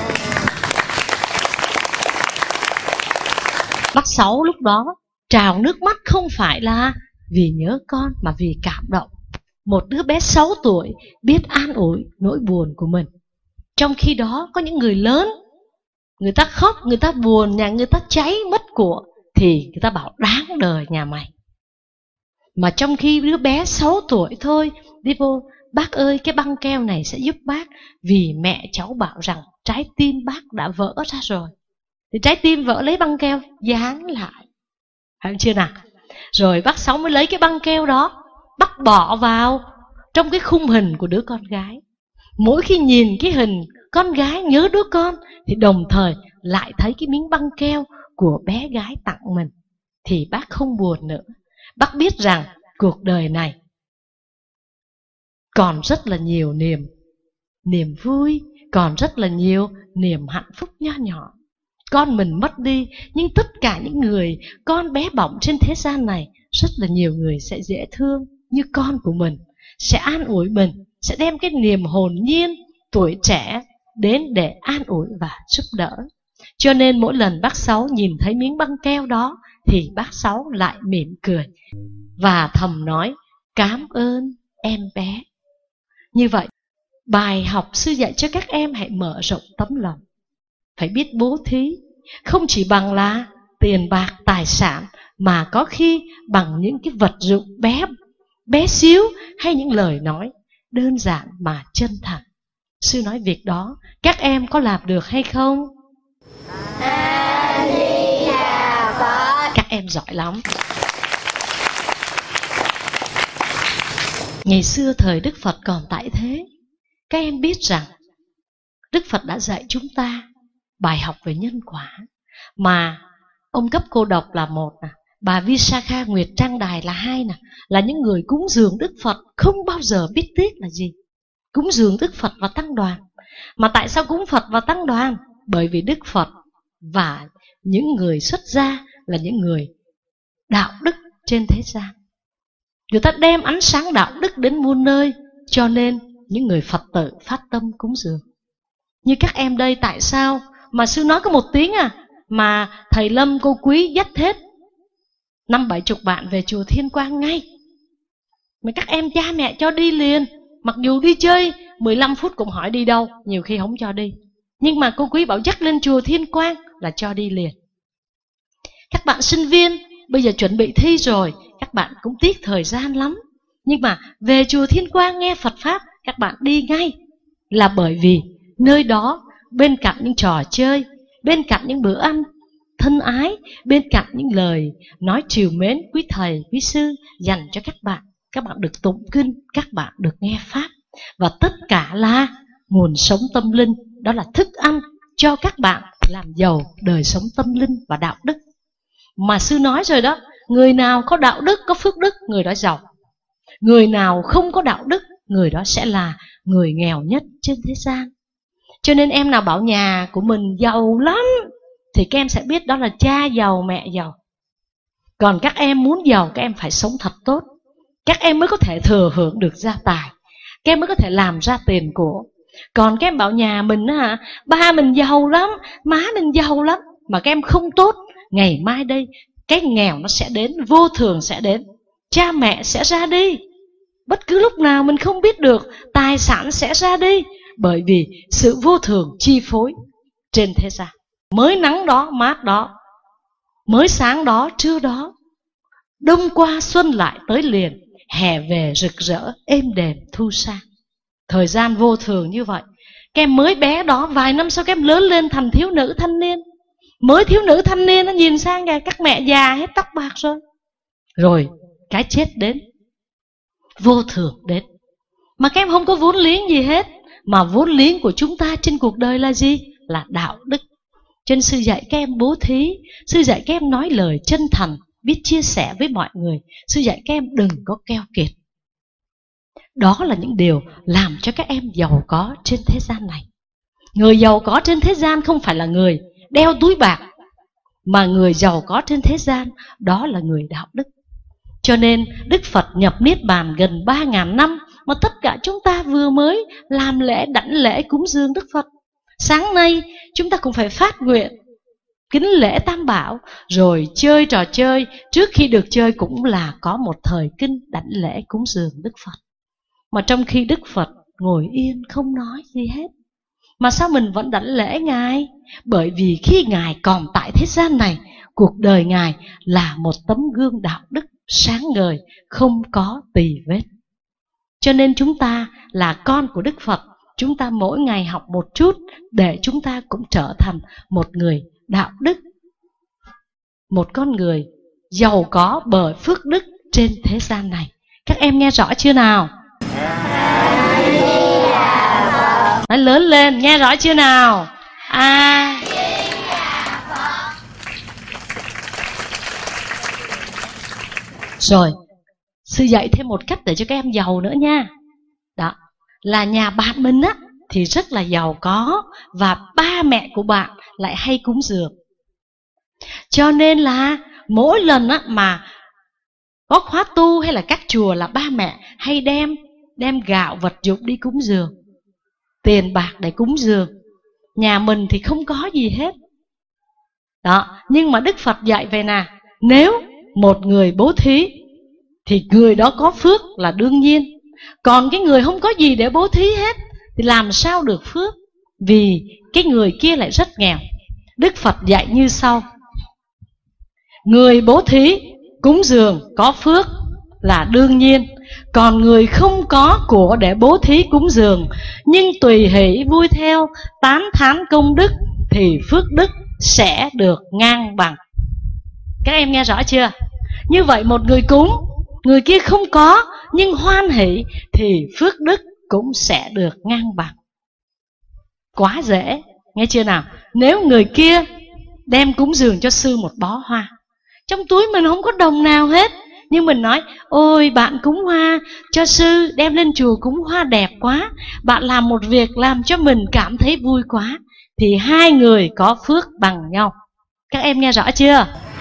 Bác Sáu lúc đó trào nước mắt không phải là vì nhớ con mà vì cảm động. Một đứa bé 6 tuổi biết an ủi nỗi buồn của mình. Trong khi đó có những người lớn, người ta khóc, người ta buồn, nhà người ta cháy mất của, thì người ta bảo đáng đời nhà mày. Mà trong khi đứa bé 6 tuổi thôi đi vô: bác ơi, cái băng keo này sẽ giúp bác, vì mẹ cháu bảo rằng trái tim bác đã vỡ ra rồi. Thì trái tim vỡ, lấy băng keo dán lại, phải chưa nào? Rồi bác Sáu mới lấy cái băng keo đó, bắt bỏ vào trong cái khung hình của đứa con gái. Mỗi khi nhìn cái hình con gái nhớ đứa con, thì đồng thời lại thấy cái miếng băng keo của bé gái tặng mình. Thì bác không buồn nữa. Bác biết rằng cuộc đời này còn rất là nhiều niềm vui, còn rất là nhiều niềm hạnh phúc nho nhỏ. Con mình mất đi, nhưng tất cả những người con bé bỏng trên thế gian này, rất là nhiều người sẽ dễ thương như con của mình, sẽ an ủi mình, sẽ đem cái niềm hồn nhiên, tuổi trẻ đến để an ủi và giúp đỡ. Cho nên mỗi lần bác Sáu nhìn thấy miếng băng keo đó, thì bác Sáu lại mỉm cười và thầm nói: cảm ơn em bé. Như vậy, bài học sư dạy cho các em hãy mở rộng tấm lòng, phải biết bố thí, không chỉ bằng là tiền bạc, tài sản, mà có khi bằng những cái vật dụng bé xíu, hay những lời nói đơn giản mà chân thành. Sư nói việc đó các em có làm được hay không? Các em giỏi lắm. Ngày xưa thời Đức Phật còn tại thế, các em biết rằng Đức Phật đã dạy chúng ta bài học về nhân quả. Mà ông Cấp Cô Độc là một nè, bà Visakha Nguyệt Trang Đài là hai nè, là những người cúng dường Đức Phật không bao giờ biết tiếc là gì. Cúng dường Đức Phật và Tăng Đoàn. Mà tại sao cúng Phật và Tăng Đoàn? Bởi vì Đức Phật và những người xuất gia là những người đạo đức trên thế gian. Người ta đem ánh sáng đạo đức đến muôn nơi, cho nên những người Phật tử phát tâm cúng dường. Như các em đây, tại sao mà sư nói có một tiếng mà thầy Lâm, cô Quý dắt hết 50-70 bạn về chùa Thiên Quang ngay. Mà các em cha mẹ cho đi liền. Mặc dù đi chơi 15 phút cũng hỏi đi đâu, nhiều khi không cho đi. Nhưng mà cô Quý bảo dắt lên chùa Thiên Quang là cho đi liền. Các bạn sinh viên bây giờ chuẩn bị thi rồi, các bạn cũng tiếc thời gian lắm. Nhưng mà về chùa Thiên Quang nghe Phật Pháp, các bạn đi ngay. Là bởi vì nơi đó, bên cạnh những trò chơi, bên cạnh những bữa ăn thân ái, bên cạnh những lời nói trìu mến quý thầy, quý sư dành cho các bạn được tụng kinh, các bạn được nghe Pháp. Và tất cả là nguồn sống tâm linh, đó là thức ăn cho các bạn làm giàu đời sống tâm linh và đạo đức. Mà sư nói rồi đó, người nào có đạo đức, có phước đức, người đó giàu. Người nào không có đạo đức, người đó sẽ là người nghèo nhất trên thế gian. Cho nên em nào bảo nhà của mình giàu lắm thì các em sẽ biết đó là cha giàu, mẹ giàu. Còn các em muốn giàu, các em phải sống thật tốt. Các em mới có thể thừa hưởng được gia tài, các em mới có thể làm ra tiền của. Còn các em bảo nhà mình ba mình giàu lắm, má mình giàu lắm, mà các em không tốt, ngày mai đây cái nghèo nó sẽ đến, vô thường sẽ đến, cha mẹ sẽ ra đi. Bất cứ lúc nào mình không biết được, tài sản sẽ ra đi. Bởi vì sự vô thường chi phối trên thế gian. Mới nắng đó, mát đó, mới sáng đó, trưa đó, đông qua xuân lại tới liền, hè về rực rỡ, êm đềm thu sang. Thời gian vô thường như vậy. Các em mới bé đó, vài năm sau các em lớn lên thành thiếu nữ thanh niên. Mới thiếu nữ thanh niên nó nhìn sang kìa, các mẹ già hết tóc bạc rồi. Rồi cái chết đến, vô thường đến. Mà các em không có vốn liếng gì hết. Mà vốn liếng của chúng ta trên cuộc đời là gì? Là đạo đức. Cho nên sư dạy các em bố thí, sư dạy các em nói lời chân thành, biết chia sẻ với mọi người. Sư dạy các em đừng có keo kiệt. Đó là những điều làm cho các em giàu có trên thế gian này. Người giàu có trên thế gian không phải là người đeo túi bạc, mà người giàu có trên thế gian đó là người đạo đức. Cho nên Đức Phật nhập Niết Bàn gần 3.000 năm, mà tất cả chúng ta vừa mới làm lễ đảnh lễ cúng dường Đức Phật. Sáng nay chúng ta cũng phải phát nguyện kính lễ Tam Bảo, rồi chơi trò chơi. Trước khi được chơi cũng là có một thời kinh đảnh lễ cúng dường Đức Phật. Mà trong khi Đức Phật ngồi yên không nói gì hết, mà sao mình vẫn đảnh lễ Ngài? Bởi vì khi Ngài còn tại thế gian này, cuộc đời Ngài là một tấm gương đạo đức sáng ngời, không có tì vết. Cho nên chúng ta là con của Đức Phật, chúng ta mỗi ngày học một chút để chúng ta cũng trở thành một người đạo đức, một con người giàu có bởi phước đức trên thế gian này. Các em nghe rõ chưa nào? Nói lớn lên, nghe rõ chưa nào? Rồi, sư dạy thêm một cách để cho các em giàu nữa nha. Đó, là nhà bạn mình thì rất là giàu có, và ba mẹ của bạn lại hay cúng dường. Cho nên là mỗi lần mà có khóa tu hay là các chùa là ba mẹ hay đem gạo vật dụng đi cúng dường, tiền bạc để cúng dường. Nhà mình thì không có gì hết. Đó, nhưng mà Đức Phật dạy về nè, nếu một người bố thí thì người đó có phước là đương nhiên. Còn cái người không có gì để bố thí hết thì làm sao được phước? Vì cái người kia lại rất nghèo. Đức Phật dạy như sau: người bố thí cúng dường có phước là đương nhiên. Còn người không có của để bố thí cúng dường, nhưng tùy hỷ vui theo tán thán công đức, thì phước đức sẽ được ngang bằng. Các em nghe rõ chưa? Như vậy một người cúng, người kia không có nhưng hoan hỷ, thì phước đức cũng sẽ được ngang bằng. Quá dễ, nghe chưa nào? Nếu người kia đem cúng dường cho sư một bó hoa, trong túi mình không có đồng nào hết, nhưng mình nói: ôi bạn cúng hoa cho sư, đem lên chùa cúng hoa đẹp quá, bạn làm một việc làm cho mình cảm thấy vui quá, thì hai người có phước bằng nhau. Các em nghe rõ chưa?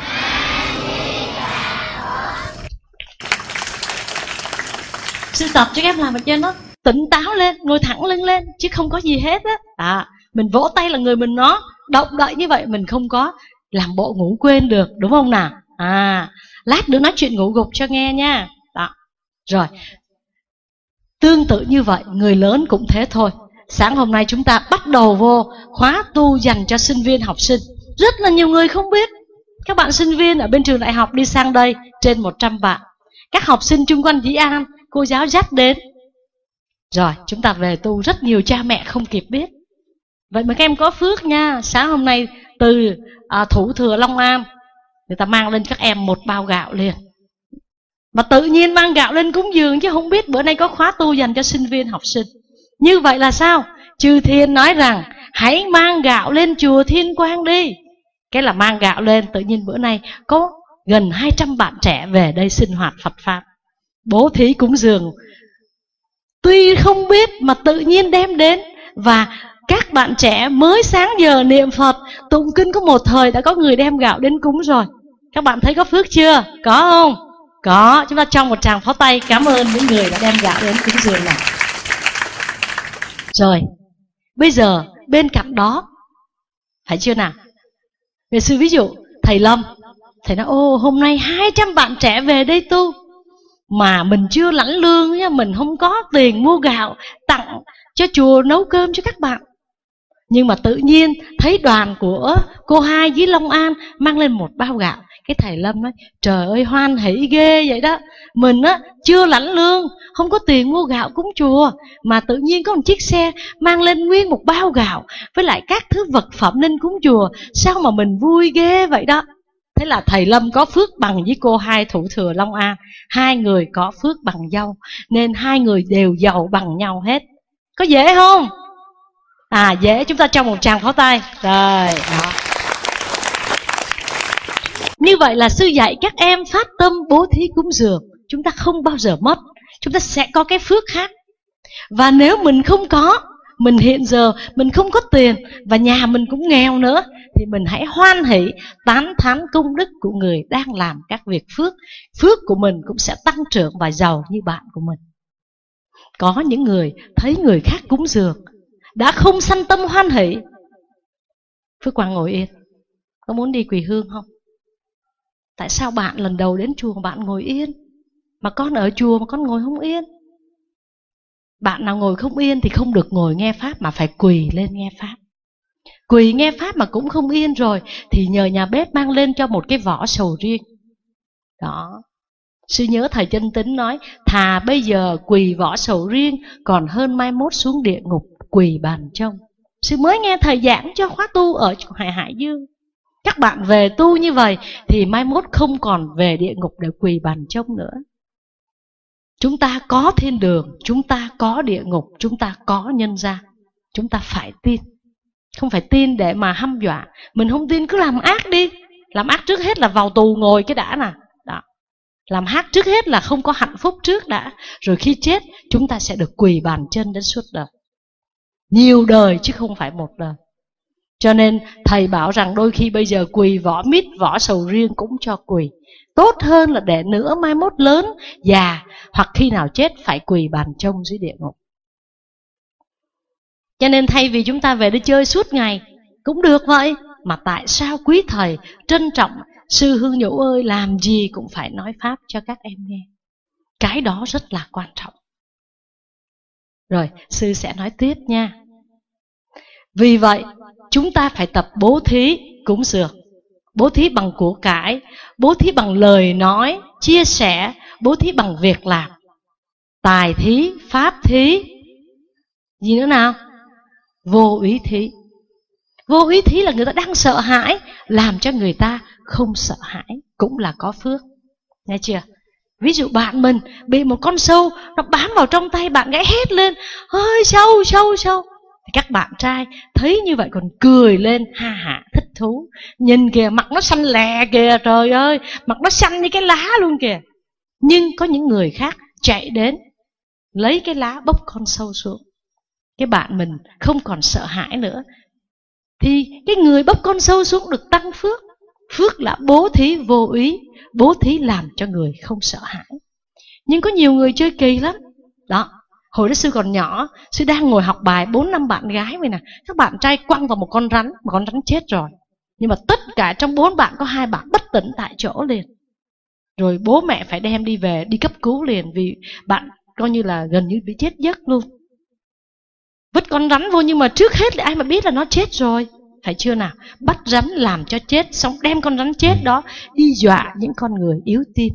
Sư tập cho các em làm ở trên nó tỉnh táo lên, ngồi thẳng lưng lên, chứ không có gì hết á. Mình vỗ tay là người mình nó động đậy như vậy, mình không có làm bộ ngủ quên được, đúng không nào? Lát nữa nói chuyện ngủ gục cho nghe nha. Đó. Rồi, tương tự như vậy, người lớn cũng thế thôi. Sáng hôm nay chúng ta bắt đầu vô khóa tu dành cho sinh viên học sinh. Rất là nhiều người không biết. Các bạn sinh viên ở bên trường đại học đi sang đây trên 100 bạn. Các học sinh chung quanh Dĩ An, cô giáo dắt đến. Rồi, chúng ta về tu, rất nhiều cha mẹ không kịp biết. Vậy mà các em có phước nha. Sáng hôm nay từ Thủ Thừa Long An, người ta mang lên các em một bao gạo liền. Mà tự nhiên mang gạo lên cúng dường, chứ không biết bữa nay có khóa tu dành cho sinh viên học sinh. Như vậy là sao? Chư Thiên nói rằng hãy mang gạo lên chùa Thiên Quang đi. Cái là mang gạo lên, tự nhiên bữa nay có gần 200 bạn trẻ về đây sinh hoạt Phật Pháp, bố thí cúng dường. Tuy không biết mà tự nhiên đem đến. Và các bạn trẻ mới sáng giờ niệm Phật tụng kinh có một thời đã có người đem gạo đến cúng rồi. Các bạn thấy có phước chưa? Có không? Có. Chúng ta cho một tràng pháo tay cảm ơn những người đã đem gạo đến cúng dường này. Rồi, bây giờ bên cạnh đó, phải chưa nào? Về sư ví dụ thầy Lâm, thầy nói: ô, hôm nay 200 bạn trẻ về đây tu, mà mình chưa lãnh lương nha, mình không có tiền mua gạo tặng cho chùa nấu cơm cho các bạn. Nhưng mà tự nhiên thấy đoàn của cô Hai với Long An mang lên một bao gạo. Cái thầy Lâm nói: trời ơi, hoan hỷ ghê vậy đó. Mình chưa lãnh lương, không có tiền mua gạo cúng chùa, mà tự nhiên có một chiếc xe mang lên nguyên một bao gạo với lại các thứ vật phẩm lên cúng chùa. Sao mà mình vui ghê vậy đó. Thế là thầy Lâm có phước bằng với cô Hai Thủ Thừa Long An. Hai người có phước bằng nhau, nên hai người đều giàu bằng nhau hết. Có dễ không? Dễ. Chúng ta cho một tràng pháo tay. Rồi, đó. Như vậy là sư dạy các em phát tâm bố thí cúng dường. Chúng ta không bao giờ mất. Chúng ta sẽ có cái phước khác. Và nếu mình không có, mình hiện giờ mình không có tiền, và nhà mình cũng nghèo nữa, thì mình hãy hoan hỷ tán thán công đức của người đang làm các việc phước. Phước của mình cũng sẽ tăng trưởng và giàu như bạn của mình. Có những người thấy người khác cúng dường đã không sanh tâm hoan hỷ. Phước Quang ngồi yên, có muốn đi quỳ hương không? Tại sao bạn lần đầu đến chùa bạn ngồi yên, mà con ở chùa mà con ngồi không yên? Bạn nào ngồi không yên thì không được ngồi nghe Pháp, mà phải quỳ lên nghe Pháp. Quỳ nghe Pháp mà cũng không yên rồi, thì nhờ nhà bếp mang lên cho một cái vỏ sầu riêng. Đó. Sư nhớ thầy Chân Tính nói: thà bây giờ quỳ vỏ sầu riêng còn hơn mai mốt xuống địa ngục quỳ bàn trông. Sư mới nghe thầy giảng cho khóa tu ở Hải Dương. Các bạn về tu như vậy thì mai mốt không còn về địa ngục để quỳ bàn trông nữa. Chúng ta có thiên đường, chúng ta có địa ngục, chúng ta có nhân gian. Chúng ta phải tin. Không phải tin để mà hăm dọa. Mình không tin cứ làm ác đi. Làm ác trước hết là vào tù ngồi cái đã nè. Đó. Làm ác trước hết là không có hạnh phúc trước đã. Rồi khi chết chúng ta sẽ được quỳ bàn chân đến suốt đời. Nhiều đời chứ không phải một đời. Cho nên thầy bảo rằng đôi khi bây giờ quỳ vỏ mít, vỏ sầu riêng cũng cho quỳ. Tốt hơn là để nữa mai mốt lớn, già, hoặc khi nào chết phải quỳ bàn trông dưới địa ngục. Cho nên thay vì chúng ta về đi chơi suốt ngày cũng được vậy, mà tại sao quý thầy trân trọng sư Hương Nhũ ơi, làm gì cũng phải nói Pháp cho các em nghe. Cái đó rất là quan trọng. Rồi, sư sẽ nói tiếp nha. Vì vậy, chúng ta phải tập bố thí cúng dường. Bố thí bằng của cải, bố thí bằng lời nói, chia sẻ, bố thí bằng việc làm. Tài thí, pháp thí. Gì nữa nào? Vô úy thí. Vô úy thí là người ta đang sợ hãi, làm cho người ta không sợ hãi, cũng là có phước. Nghe chưa? Ví dụ bạn mình bị một con sâu nó bám vào trong tay, bạn gãy hét lên: ơi sâu, sâu, sâu. Thì các bạn trai thấy như vậy còn cười lên ha hả thích thú. Nhìn kìa, mặt nó xanh lè kìa, trời ơi, mặt nó xanh như cái lá luôn kìa. Nhưng có những người khác chạy đến lấy cái lá bốc con sâu xuống. Cái bạn mình không còn sợ hãi nữa. Thì cái người bốc con sâu xuống được tăng phước. Phước là bố thí vô ý, bố thí làm cho người không sợ hãi. Nhưng có nhiều người chơi kỳ lắm. Đó, hồi đó sư còn nhỏ, sư đang ngồi học bài, 4-5 bạn gái vậy nè. Các bạn trai quăng vào một con rắn, mà con rắn chết rồi. Nhưng mà tất cả trong 4 bạn có 2 bạn bất tỉnh tại chỗ liền. Rồi bố mẹ phải đem đi về, đi cấp cứu liền, vì bạn coi như là gần như bị chết giấc luôn. Vứt con rắn vô nhưng mà trước hết là ai mà biết là nó chết rồi. Phải chưa nào? Bắt rắn làm cho chết, xong đem con rắn chết đó đi dọa những con người yếu tim.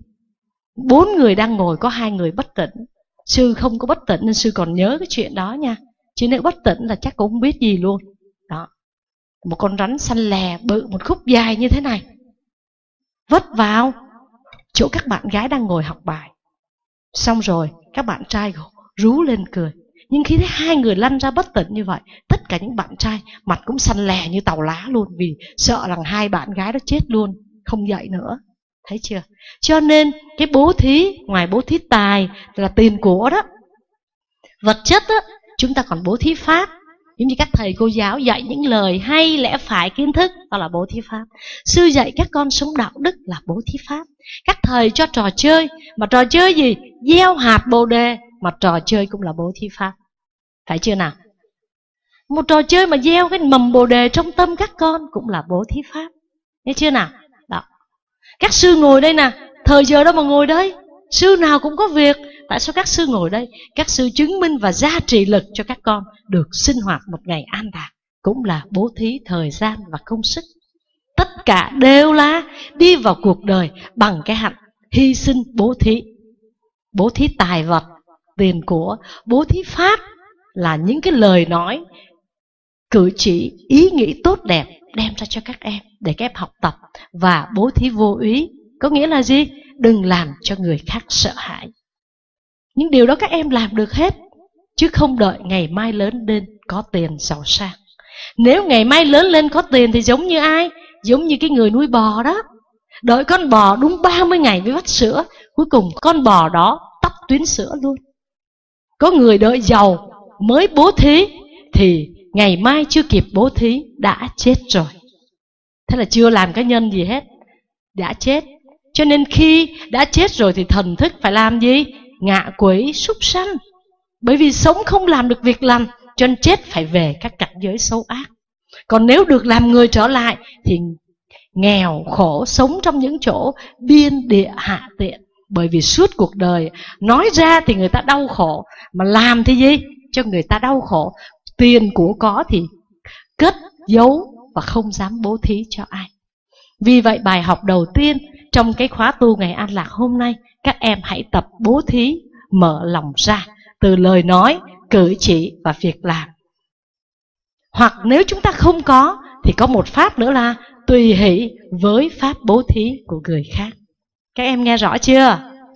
4 người đang ngồi có 2 người bất tỉnh. Sư không có bất tỉnh nên sư còn nhớ cái chuyện đó nha. Chứ nếu bất tỉnh là chắc cũng không biết gì luôn. Đó, một con rắn xanh lè bự một khúc dài như thế này, vứt vào chỗ các bạn gái đang ngồi học bài. Xong rồi các bạn trai rú lên cười. Nhưng khi thấy 2 người lăn ra bất tỉnh như vậy, tất cả những bạn trai mặt cũng xanh lè như tàu lá luôn, vì sợ rằng 2 bạn gái đó chết luôn, không dậy nữa. Thấy chưa? Cho nên cái bố thí, ngoài bố thí tài là tiền của đó, vật chất đó, chúng ta còn bố thí pháp. Giống như các thầy cô giáo dạy những lời hay, lẽ phải, kiến thức, đó là bố thí pháp. Sư dạy các con sống đạo đức là bố thí pháp. Các thầy cho trò chơi, mà trò chơi gì? Gieo hạt bồ đề, mà trò chơi cũng là bố thí pháp. Phải chưa nào? Một trò chơi mà gieo cái mầm bồ đề trong tâm các con cũng là bố thí pháp. Nghe chưa nào? Đó. Các sư ngồi đây nè, thời giờ đâu mà ngồi đây? Sư nào cũng có việc. Tại sao các sư ngồi đây? Các sư chứng minh và gia trì lực cho các con được sinh hoạt một ngày an lạc. Cũng là bố thí thời gian và công sức. Tất cả đều là đi vào cuộc đời bằng cái hạnh hy sinh bố thí. Bố thí tài vật, tiền của. Bố thí pháp là những cái lời nói, cử chỉ, ý nghĩ tốt đẹp đem ra cho các em để các em học tập. Và bố thí vô úy có nghĩa là gì? Đừng làm cho người khác sợ hãi. Những điều đó các em làm được hết, chứ không đợi ngày mai lớn lên có tiền giàu sang. Nếu ngày mai lớn lên có tiền thì giống như ai? Giống như cái người nuôi bò đó. Đợi con bò đúng 30 ngày mới vắt sữa, cuối cùng con bò đó tắc tuyến sữa luôn. Có người đợi giàu mới bố thí thì ngày mai chưa kịp bố thí đã chết rồi. Thế là chưa làm cái nhân gì hết, đã chết. Cho nên khi đã chết rồi thì thần thức phải làm gì? Ngạ quỷ súc sanh. Bởi vì sống không làm được việc lành, cho nên chết phải về các cảnh giới xấu ác. Còn nếu được làm người trở lại thì nghèo khổ, sống trong những chỗ biên địa hạ tiện. Bởi vì suốt cuộc đời nói ra thì người ta đau khổ, mà làm thì gì? Cho người ta đau khổ. Tiền của có thì cất giấu và không dám bố thí cho ai. Vì vậy bài học đầu tiên trong cái khóa tu ngày an lạc hôm nay, các em hãy tập bố thí, mở lòng ra từ lời nói, cử chỉ và việc làm. Hoặc nếu chúng ta không có thì có một pháp nữa là tùy hỷ với pháp bố thí của người khác. Các em nghe rõ chưa?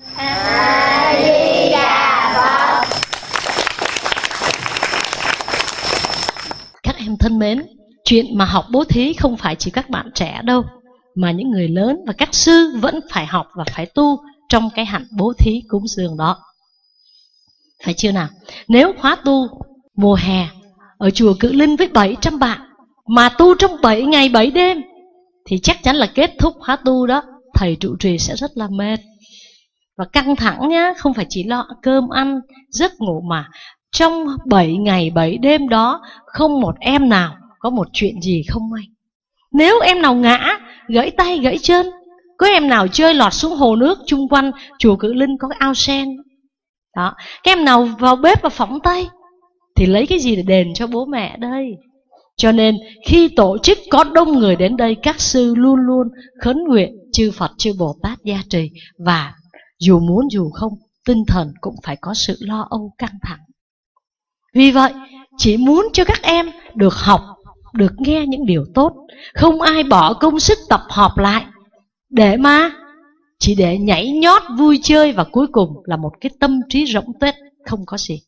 Các em thân mến, chuyện mà học bố thí không phải chỉ các bạn trẻ đâu, mà những người lớn và các sư vẫn phải học và phải tu trong cái hạnh bố thí cúng dường đó. Phải chưa nào? Nếu khóa tu mùa hè ở chùa Cự Linh với 700 bạn mà tu trong 7 ngày 7 đêm thì chắc chắn là kết thúc khóa tu đó, thầy trụ trì sẽ rất là mệt và căng thẳng nhá. Không phải chỉ lo cơm ăn, giấc ngủ, mà trong 7 ngày 7 đêm đó không một em nào có một chuyện gì không may. Nếu em nào ngã, gãy tay, gãy chân, có em nào chơi lọt xuống hồ nước chung quanh chùa Cự Linh có cái ao sen đó, cái em nào vào bếp và phỏng tay thì lấy cái gì để đền cho bố mẹ đây? Cho nên khi tổ chức có đông người đến đây, các sư luôn luôn khấn nguyện chư Phật chư Bồ Tát gia trì, và dù muốn dù không, tinh thần cũng phải có sự lo âu căng thẳng. Vì vậy chỉ muốn cho các em được học, được nghe những điều tốt. Không ai bỏ công sức tập họp lại để mà chỉ để nhảy nhót vui chơi, và cuối cùng là một cái tâm trí rỗng tuếch, không có gì.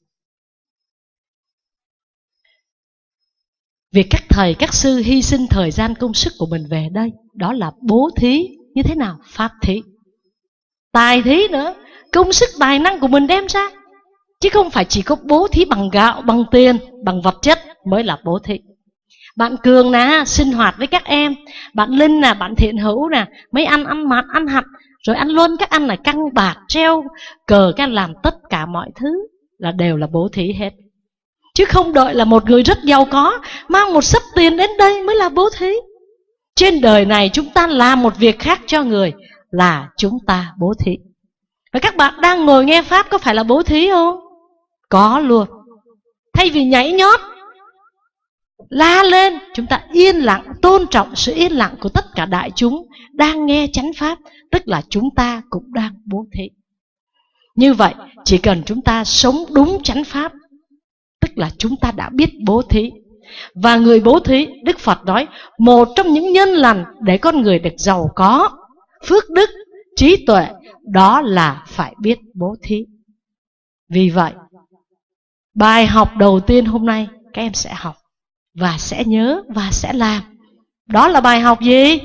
Việc các thầy, các sư hy sinh thời gian công sức của mình về đây, đó là bố thí. Như thế nào? Pháp thí, tài thí nữa. Công sức tài năng của mình đem ra, chứ không phải chỉ có bố thí bằng gạo, bằng tiền, bằng vật chất mới là bố thí. Bạn Cường nè, sinh hoạt với các em. Bạn Linh nè, bạn Thiện Hữu nè, mấy ăn mặn, ăn hạt, rồi ăn luôn các ăn là căng bạc, treo cờ, các làm tất cả mọi thứ là đều là bố thí hết. Chứ không đợi là một người rất giàu có mang một xấp tiền đến đây mới là bố thí. Trên đời này chúng ta làm một việc khác cho người là chúng ta bố thí. Và các bạn đang ngồi nghe Pháp có phải là bố thí không? Có luôn. Thay vì nhảy nhót, la lên, chúng ta yên lặng, tôn trọng sự yên lặng của tất cả đại chúng đang nghe chánh Pháp, tức là chúng ta cũng đang bố thí. Như vậy, chỉ cần chúng ta sống đúng chánh Pháp, tức là chúng ta đã biết bố thí. Và người bố thí, Đức Phật nói, một trong những nhân lành để con người được giàu có, phước đức, trí tuệ, đó là phải biết bố thí. Vì vậy, bài học đầu tiên hôm nay các em sẽ học và sẽ nhớ và sẽ làm. Đó là bài học gì?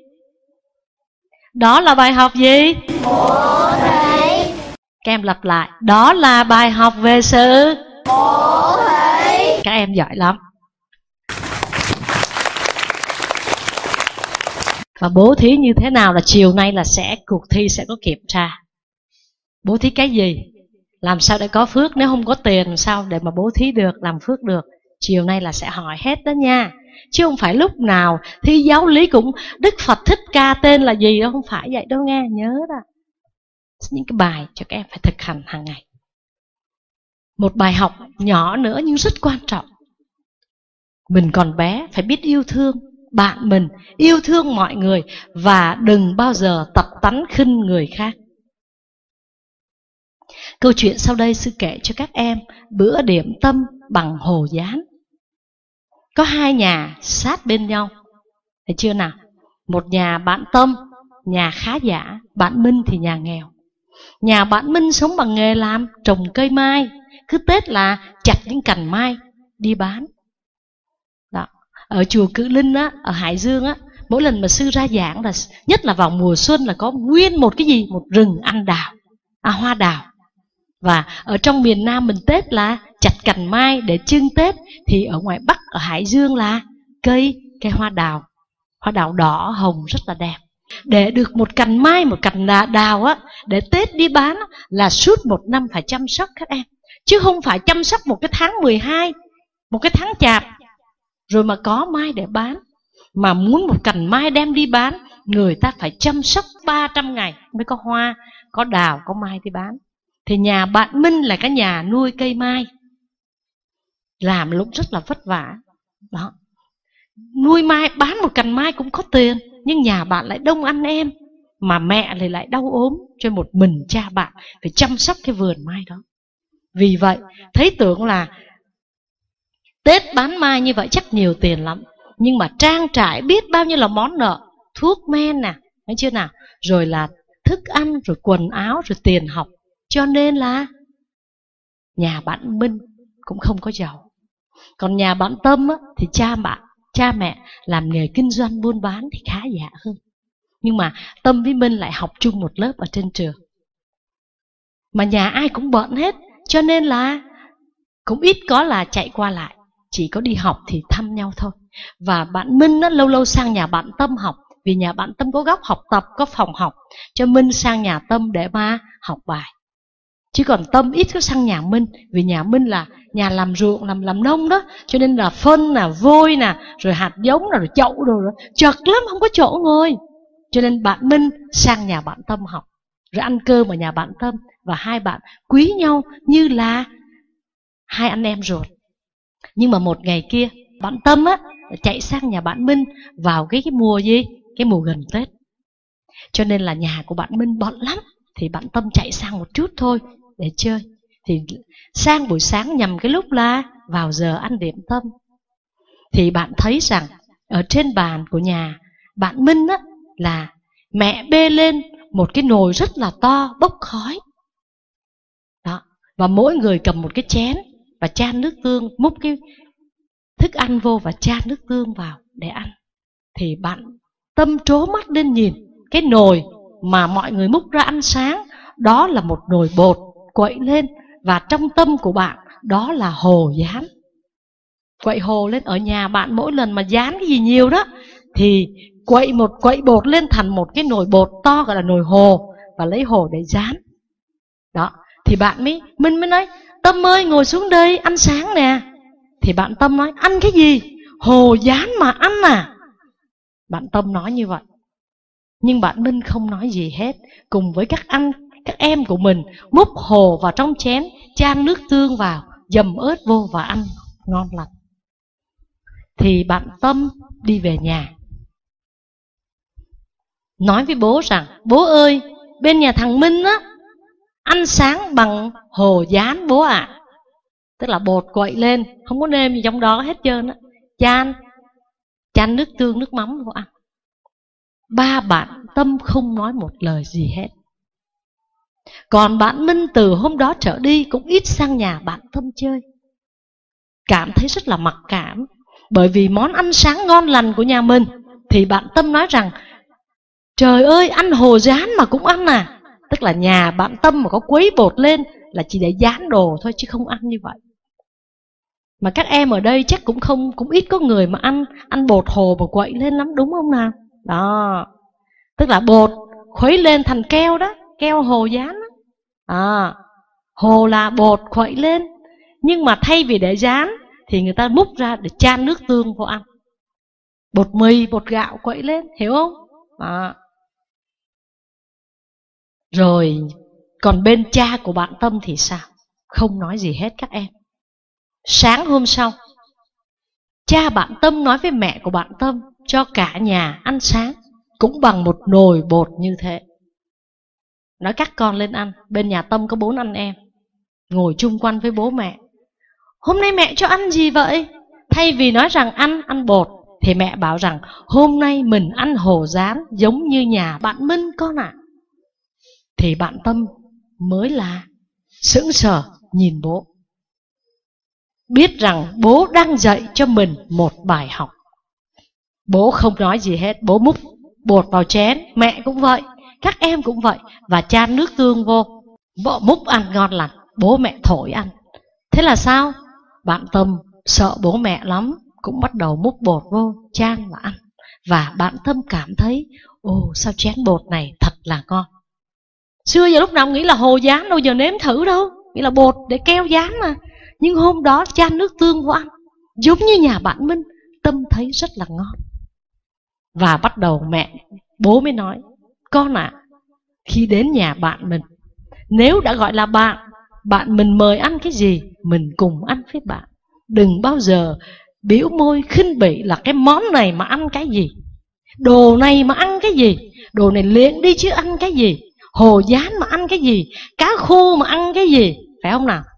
Đó là bài học gì?
Bố thí.
Các em lặp lại. Đó là bài học về sự
bố thí.
Các em giỏi lắm. Và bố thí như thế nào là chiều nay là cuộc thi sẽ có kiểm tra. Bố thí cái gì? Làm sao để có phước? Nếu không có tiền sao để mà bố thí được, làm phước được? Chiều nay là sẽ hỏi hết đó nha. Chứ không phải lúc nào thi giáo lý cũng Đức Phật Thích Ca tên là gì đâu. Không phải vậy đâu nghe, nhớ đó. Những cái bài cho các em phải thực hành hàng ngày. Một bài học nhỏ nữa nhưng rất quan trọng. Mình còn bé phải biết yêu thương bạn mình, yêu thương mọi người, và đừng bao giờ tập tánh khinh người khác. Câu chuyện sau đây sư kể cho các em bữa điểm tâm bằng hồ gián. Có hai nhà sát bên nhau, thấy chưa nào? Một nhà bạn Tâm, nhà khá giả, bạn Minh thì nhà nghèo. Nhà bạn Minh sống bằng nghề làm trồng cây mai, cứ Tết là chặt những cành mai đi bán. Đó. Ở chùa Cự Linh á, ở Hải Dương á, mỗi lần mà sư ra giảng là nhất là vào mùa xuân là có nguyên một cái gì, một rừng ăn đào, hoa đào. Và ở trong miền Nam mình Tết là chặt cành mai để trưng Tết, thì ở ngoài Bắc ở Hải Dương là cây hoa đào đỏ hồng rất là đẹp. Để được một cành mai, một cành đào á, để Tết đi bán á, là suốt một năm phải chăm sóc các em. Chứ không phải chăm sóc một cái tháng 12, một cái tháng Chạp rồi mà có mai để bán. Mà muốn một cành mai đem đi bán, người ta phải chăm sóc 300 ngày mới có hoa, có đào, có mai đi bán. Thì nhà bạn Minh là cái nhà nuôi cây mai, làm lúc rất là vất vả. Đó. Nuôi mai, bán một cành mai cũng có tiền, nhưng nhà bạn lại đông anh em, mà mẹ lại đau ốm, cho một mình cha bạn phải chăm sóc cái vườn mai đó. Vì vậy, thấy tưởng là Tết bán mai như vậy chắc nhiều tiền lắm, nhưng mà trang trải biết bao nhiêu là món nợ, thuốc men nè, thấy chưa nào? Rồi là thức ăn, rồi quần áo, rồi tiền học. Cho nên là nhà bạn Minh cũng không có giàu. Còn nhà bạn Tâm á, thì cha mẹ làm nghề kinh doanh buôn bán thì khá giả hơn. Nhưng mà Tâm với Minh lại học chung một lớp ở trên trường. Mà nhà ai cũng bận hết, cho nên là cũng ít có là chạy qua lại, chỉ có đi học thì thăm nhau thôi. Và bạn Minh á, lâu lâu sang nhà bạn Tâm học, vì nhà bạn Tâm có góc học tập, có phòng học, cho Minh sang nhà Tâm để mà học bài. Chứ còn Tâm ít có sang nhà Minh, vì nhà Minh là nhà làm ruộng, làm nông đó, cho nên là phân nè, vôi nè, rồi hạt giống nè, rồi chậu đồ đó, chật lắm, không có chỗ ngồi. Cho nên bạn Minh sang nhà bạn Tâm học, rồi ăn cơm ở nhà bạn Tâm, và hai bạn quý nhau như là hai anh em ruột. Nhưng mà một ngày kia, bạn Tâm á chạy sang nhà bạn Minh vào cái mùa gì? Cái mùa gần Tết. Cho nên là nhà của bạn Minh bận lắm, thì bạn Tâm chạy sang một chút thôi để chơi. Thì sang buổi sáng nhằm cái lúc là vào giờ ăn điểm tâm, thì bạn thấy rằng ở trên bàn của nhà bạn Minh á, là mẹ bê lên một cái nồi rất là to bốc khói. Đó, và mỗi người cầm một cái chén và chan nước tương, múc cái thức ăn vô và chan nước tương vào để ăn. Thì bạn Tâm trố mắt lên nhìn cái nồi mà mọi người múc ra ăn sáng, đó là một nồi bột quậy lên, và trong tâm của bạn đó là hồ dán. Quậy hồ lên, ở nhà bạn mỗi lần mà dán cái gì nhiều đó thì quậy bột lên thành một cái nồi bột to gọi là nồi hồ, và lấy hồ để dán. Đó, thì bạn mình mới nói Tâm ơi, ngồi xuống đây ăn sáng nè. Thì bạn Tâm nói ăn cái gì? Hồ dán mà ăn à? Bạn Tâm nói như vậy. Nhưng bạn Minh không nói gì hết. Cùng với các em của mình múc hồ vào trong chén, chan nước tương vào, dầm ớt vô và ăn ngon lành. Thì bạn Tâm đi về nhà, nói với bố rằng bố ơi, bên nhà thằng Minh á ăn sáng bằng hồ dán bố ạ. Tức là bột quậy lên, không có nêm gì trong đó hết trơn á, chan nước tương nước mắm vô ăn. Ba bạn Tâm không nói một lời gì hết. Còn bạn Minh từ hôm đó trở đi cũng ít sang nhà bạn Tâm chơi. Cảm thấy rất là mặc cảm, bởi vì món ăn sáng ngon lành của nhà mình thì bạn Tâm nói rằng trời ơi, ăn hồ dán mà cũng ăn à. Tức là nhà bạn Tâm mà có quấy bột lên là chỉ để dán đồ thôi chứ không ăn như vậy. Mà các em ở đây chắc cũng ít có người mà ăn bột hồ mà quậy lên lắm, đúng không nào? Đó, tức là bột khuấy lên thành keo đó, keo hồ dán đó. Hồ là bột khuấy lên, nhưng mà thay vì để dán thì người ta múc ra để chan nước tương vô ăn. Bột mì, bột gạo quậy lên, hiểu không? Đó. Rồi còn bên cha của bạn Tâm thì sao? Không nói gì hết các em. Sáng hôm sau, cha bạn Tâm nói với mẹ của bạn Tâm cho cả nhà ăn sáng cũng bằng một nồi bột như thế. Nói các con lên ăn. Bên nhà Tâm có 4 anh em ngồi chung quanh với bố mẹ. Hôm nay mẹ cho ăn gì vậy? Thay vì nói rằng ăn bột thì mẹ bảo rằng hôm nay mình ăn hồ dán giống như nhà bạn Minh con ạ. Thì bạn Tâm mới là sững sờ nhìn bố, biết rằng bố đang dạy cho mình một bài học. Bố không nói gì hết. Bố múc bột vào chén, mẹ cũng vậy, các em cũng vậy, và chan nước tương vô. Bố múc ăn ngon lành, bố mẹ thổi ăn. Thế là sao? Bạn Tâm sợ bố mẹ lắm, cũng bắt đầu múc bột vô, chan và ăn. Và bạn Tâm cảm thấy sao chén bột này thật là ngon. Xưa giờ lúc nào nghĩ là hồ dán đâu giờ nếm thử đâu, nghĩ là bột để keo dán mà. Nhưng hôm đó chan nước tương vô ăn, giống như nhà bạn Minh. Tâm thấy rất là ngon. Và bắt đầu bố mới nói con ạ, khi đến nhà bạn mình, nếu đã gọi là bạn mình mời ăn cái gì, mình cùng ăn với bạn. Đừng bao giờ biểu môi khinh bỉ là cái món này mà ăn cái gì, đồ này mà ăn cái gì, đồ này liệng đi chứ ăn cái gì, hồ dán mà ăn cái gì, cá khô mà ăn cái gì, phải không nào?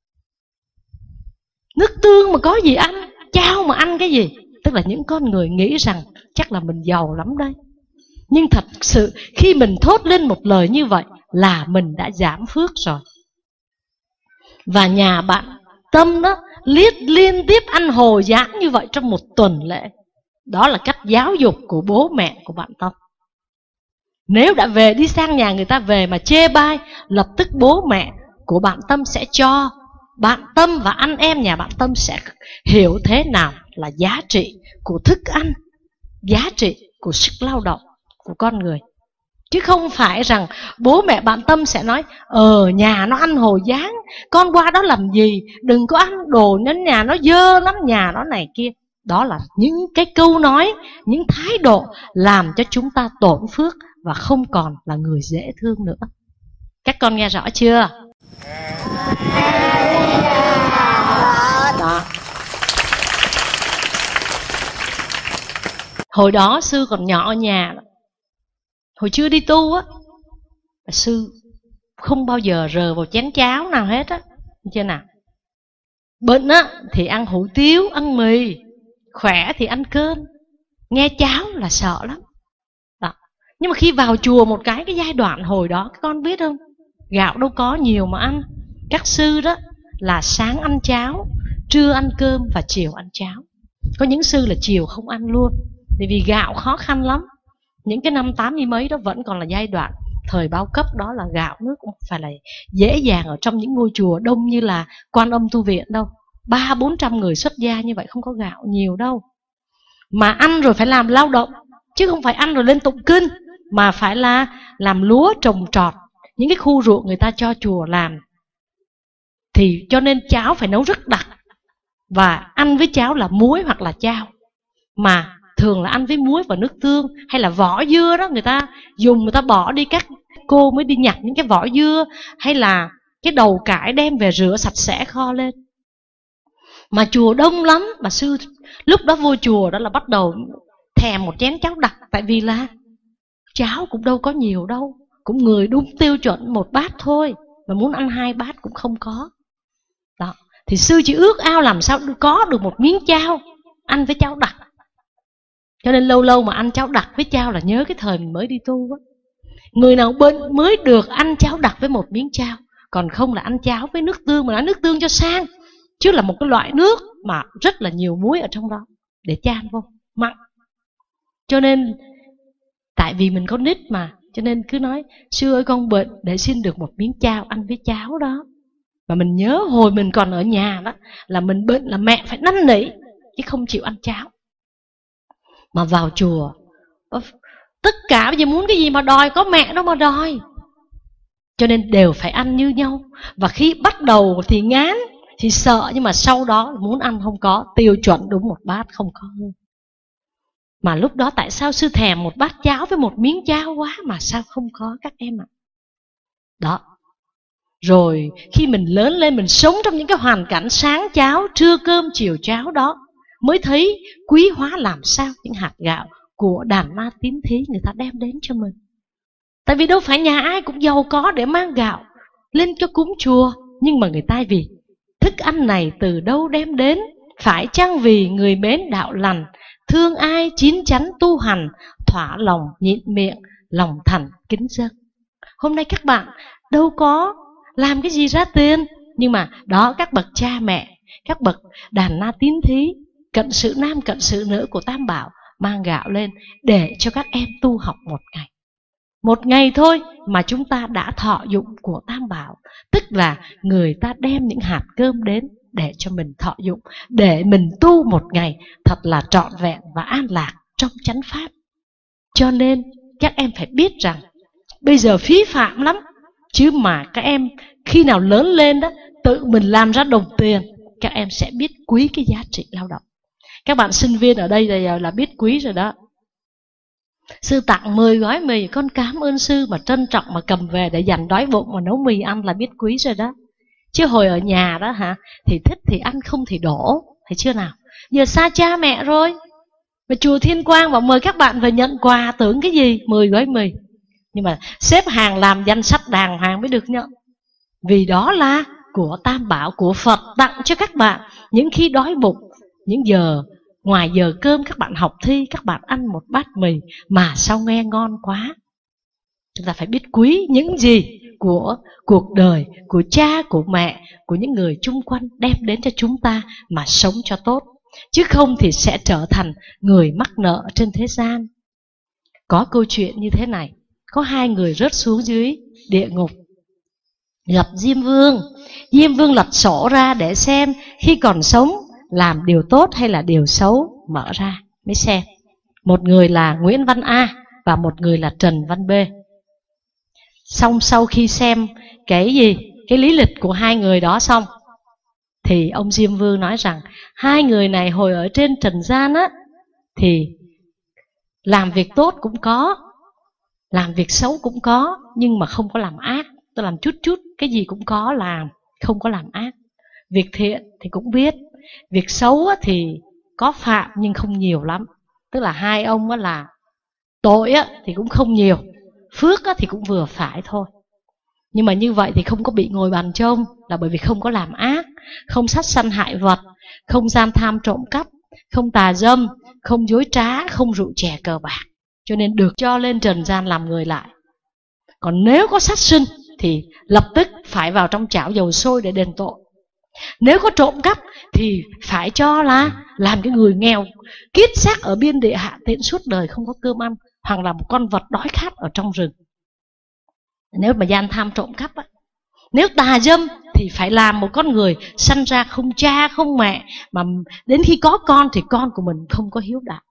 Nước tương mà có gì ăn, chao mà ăn cái gì. Tức là những con người nghĩ rằng chắc là mình giàu lắm đây. Nhưng thật sự khi mình thốt lên một lời như vậy là mình đã giảm phước rồi. Và nhà bạn Tâm đó liên tiếp ăn hồ dán như vậy trong một tuần lễ. Đó là cách giáo dục của bố mẹ của bạn Tâm. Nếu đã về đi sang nhà người ta về mà chê bai, lập tức bố mẹ của bạn Tâm sẽ cho bạn Tâm và anh em nhà bạn Tâm sẽ hiểu thế nào là giá trị của thức ăn, giá trị của sức lao động của con người. Chứ không phải rằng bố mẹ bạn Tâm sẽ nói nhà nó ăn hồ dán, con qua đó làm gì, đừng có ăn đồ nên nhà nó dơ lắm, nhà nó này kia. Đó là những cái câu nói, những thái độ làm cho chúng ta tổn phước và không còn là người dễ thương nữa. Các con nghe rõ chưa? Đó. Hồi đó sư còn nhỏ ở nhà, hồi chưa đi tu á, sư không bao giờ rờ vào chén cháo nào hết á, chưa nào? Bệnh á thì ăn hủ tiếu, ăn mì, khỏe thì ăn cơm, nghe cháo là sợ lắm. Đó. Nhưng mà khi vào chùa một cái giai đoạn hồi đó, các con biết không, gạo đâu có nhiều mà ăn. Các sư đó là sáng ăn cháo, trưa ăn cơm và chiều ăn cháo. Có những sư là chiều không ăn luôn, bởi vì gạo khó khăn lắm. Những cái năm 80 mấy đó vẫn còn là giai đoạn thời bao cấp, đó là gạo nước cũng phải là dễ dàng ở trong những ngôi chùa đông như là Quan Âm Tu Viện đâu. 300-400 người xuất gia như vậy không có gạo nhiều đâu. Mà ăn rồi phải làm lao động, chứ không phải ăn rồi lên tụng kinh, mà phải là làm lúa trồng trọt. Những cái khu ruộng người ta cho chùa làm. Thì cho nên cháo phải nấu rất đặc. Và ăn với cháo là muối hoặc là chao. Mà thường là ăn với muối và nước tương. Hay là vỏ dưa đó, người ta dùng, người ta bỏ đi, các cô mới đi nhặt những cái vỏ dưa hay là cái đầu cải đem về rửa sạch sẽ kho lên. Mà chùa đông lắm. Mà sư lúc đó vô chùa đó là bắt đầu thèm một chén cháo đặc. Tại vì là cháo cũng đâu có nhiều đâu, cũng người đúng tiêu chuẩn một bát thôi, mà muốn ăn 2 bát cũng không có. Đó, thì sư chỉ ước ao làm sao có được một miếng chao ăn với cháo đặc. Cho nên lâu lâu mà ăn cháo đặc với chao là nhớ cái thời mình mới đi tu á. Người nào bệnh mới được ăn cháo đặc với một miếng chao, còn không là ăn cháo với nước tương, mà nói nước tương cho sang, chứ là một cái loại nước mà rất là nhiều muối ở trong đó để chan vô, mặn. Cho nên tại vì mình có nít mà, cho nên cứ nói sư ơi con bệnh để xin được một miếng chao ăn với cháo đó. Mà mình nhớ hồi mình còn ở nhà đó, là mình bệnh là mẹ phải năn nỉ chứ không chịu ăn cháo. Mà vào chùa tất cả bây giờ muốn cái gì mà đòi, có mẹ đâu mà đòi. Cho nên đều phải ăn như nhau. Và khi bắt đầu thì ngán, thì sợ, nhưng mà sau đó muốn ăn không có, tiêu chuẩn đúng một bát không có. Mà lúc đó tại sao sư thèm một bát cháo với một miếng cháo quá mà sao không có các em ạ? Đó. Rồi khi mình lớn lên, mình sống trong những cái hoàn cảnh sáng cháo, trưa cơm, chiều cháo đó, mới thấy quý hóa làm sao những hạt gạo của đàn na tín thí người ta đem đến cho mình. Tại vì đâu phải nhà ai cũng giàu có để mang gạo lên cho cúng chùa. Nhưng mà người ta vì thức ăn này từ đâu đem đến? Phải chăng vì người mến đạo lành, thương ai chín chắn tu hành, thỏa lòng nhịn miệng, lòng thành kính dâng. Hôm nay các bạn đâu có làm cái gì ra tiền, nhưng mà đó, các bậc cha mẹ, các bậc đàn na tín thí, cận sự nam cận sự nữ của Tam Bảo mang gạo lên để cho các em tu học một ngày. Một ngày thôi mà chúng ta đã thọ dụng của Tam Bảo. Tức là người ta đem những hạt cơm đến để cho mình thọ dụng, để mình tu một ngày thật là trọn vẹn và an lạc trong chánh pháp. Cho nên các em phải biết rằng bây giờ phí phạm lắm, chứ mà các em khi nào lớn lên đó, tự mình làm ra đồng tiền, các em sẽ biết quý cái giá trị lao động. Các bạn sinh viên ở đây là biết quý rồi đó. Sư tặng 10 gói mì, con cảm ơn sư, mà trân trọng mà cầm về để dành đói bụng mà nấu mì ăn là biết quý rồi đó. Chứ hồi ở nhà đó hả, thì thích thì ăn, không thì đổ, thấy chưa nào? Giờ xa cha mẹ rồi, mà chùa Thiên Quang bảo mời các bạn về nhận quà, tưởng cái gì 10 gói mì. Nhưng mà xếp hàng làm danh sách đàng hoàng mới được nhận. Vì đó là của Tam Bảo, của Phật tặng cho các bạn. Những khi đói bụng, những giờ ngoài giờ cơm các bạn học thi, các bạn ăn một bát mì mà sao nghe ngon quá. Chúng ta phải biết quý những gì của cuộc đời, của cha, của mẹ, của những người chung quanh đem đến cho chúng ta mà sống cho tốt. Chứ không thì sẽ trở thành người mắc nợ trên thế gian. Có câu chuyện như thế này. Có 2 người rớt xuống dưới địa ngục, gặp Diêm Vương. Diêm Vương lật sổ ra để xem khi còn sống làm điều tốt hay là điều xấu, mở ra mới xem. Một người là Nguyễn Văn A và một người là Trần Văn B. Xong sau khi xem cái lý lịch của 2 người đó xong, thì ông Diêm Vương nói rằng 2 người này hồi ở trên trần gian á, thì làm việc tốt cũng có, làm việc xấu cũng có, nhưng mà không có làm ác. Tôi làm chút chút, cái gì cũng có làm, không có làm ác. Việc thiện thì cũng biết, việc xấu thì có phạm nhưng không nhiều lắm. Tức là 2 ông là tội thì cũng không nhiều, phước thì cũng vừa phải thôi. Nhưng mà như vậy thì không có bị ngồi bàn chông, là bởi vì không có làm ác, không sát sanh hại vật, không gian tham trộm cắp, không tà dâm, không dối trá, không rượu chè cờ bạc. cho nên được cho lên trần gian làm người lại. Còn nếu có sát sinh thì lập tức phải vào trong chảo dầu sôi để đền tội. Nếu có trộm cắp thì phải cho là làm cái người nghèo kiết xác ở biên địa hạ tiện suốt đời không có cơm ăn, hoặc là một con vật đói khát ở trong rừng. Nếu mà gian tham trộm cắp á. Nếu tà dâm thì phải làm một con người sanh ra không cha không mẹ, mà đến khi có con thì con của mình không có hiếu đạo.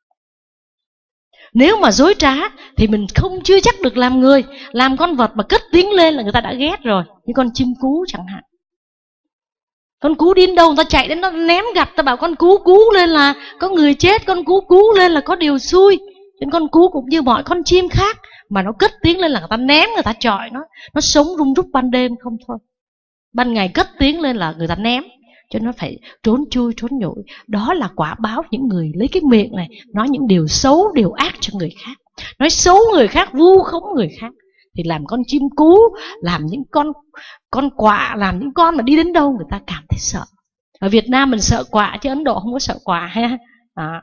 Nếu mà dối trá thì mình chưa chắc được làm người. Làm con vật mà cất tiếng lên là người ta đã ghét rồi. Như con chim cú chẳng hạn. Con cú đi đến đâu người ta chạy đến nó ném gạch, ta bảo con cú cú lên là có người chết, con cú cú lên là có điều xui. Nên con cú cũng như mọi con chim khác, mà nó cất tiếng lên là người ta ném, người ta chọi nó sống rung rúc ban đêm không thôi. Ban ngày cất tiếng lên là người ta ném, cho nó phải trốn chui trốn nhủi. Đó là quả báo những người lấy cái miệng này nói những điều xấu, điều ác cho người khác, nói xấu người khác, vu khống người khác. Thì làm con chim cú, làm những con quạ, làm những con mà đi đến đâu người ta cảm thấy sợ. Ở Việt Nam mình sợ quạ chứ Ấn Độ không có sợ quạ ha. Đó.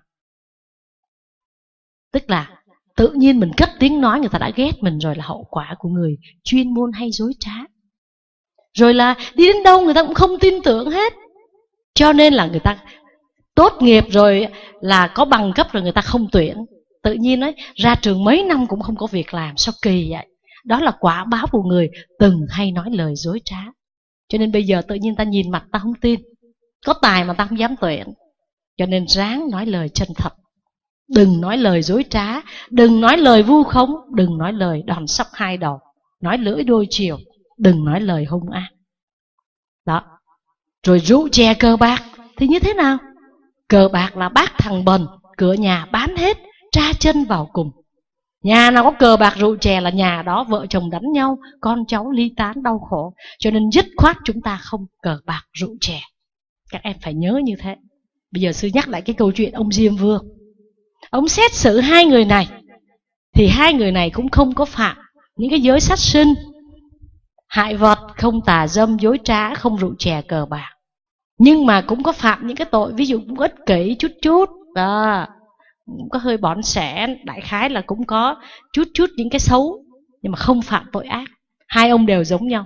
Tức là tự nhiên mình cất tiếng nói người ta đã ghét mình rồi, là hậu quả của người chuyên môn hay dối trá. Rồi là đi đến đâu người ta cũng không tin tưởng hết. Cho nên là người ta tốt nghiệp rồi là có bằng cấp rồi người ta không tuyển. Tự nhiên nói ra trường mấy năm cũng không có việc làm, sao kỳ vậy? Đó là quả báo của người từng hay nói lời dối trá. Cho nên bây giờ tự nhiên ta nhìn mặt ta không tin, có tài mà ta không dám tuyển. Cho nên ráng nói lời chân thật. Đừng nói lời dối trá, đừng nói lời vu khống, đừng nói lời đòn sóc hai đầu, nói lưỡi đôi chiều, đừng nói lời hung ác. Đó. Rồi rượu chè cờ bạc thì như thế nào? Cờ bạc là bác thằng bần, cửa nhà bán hết, tra chân vào cùng. Nhà nào có cờ bạc rượu chè là nhà đó vợ chồng đánh nhau, con cháu ly tán đau khổ. Cho nên dứt khoát chúng ta không cờ bạc rượu chè. Các em phải nhớ như thế. Bây giờ sư nhắc lại cái câu chuyện ông Diêm Vương. Ông xét xử hai người này, thì hai người này cũng không có phạm những cái giới sát sinh, hại vật, không tà dâm, dối trá, không rượu chè cờ bạc. Nhưng mà cũng có phạm những cái tội, ví dụ cũng ích kỷ chút chút đó, cũng có hơi bỏn sẻ, đại khái là cũng có chút chút những cái xấu, nhưng mà không phạm tội ác. Hai ông đều giống nhau.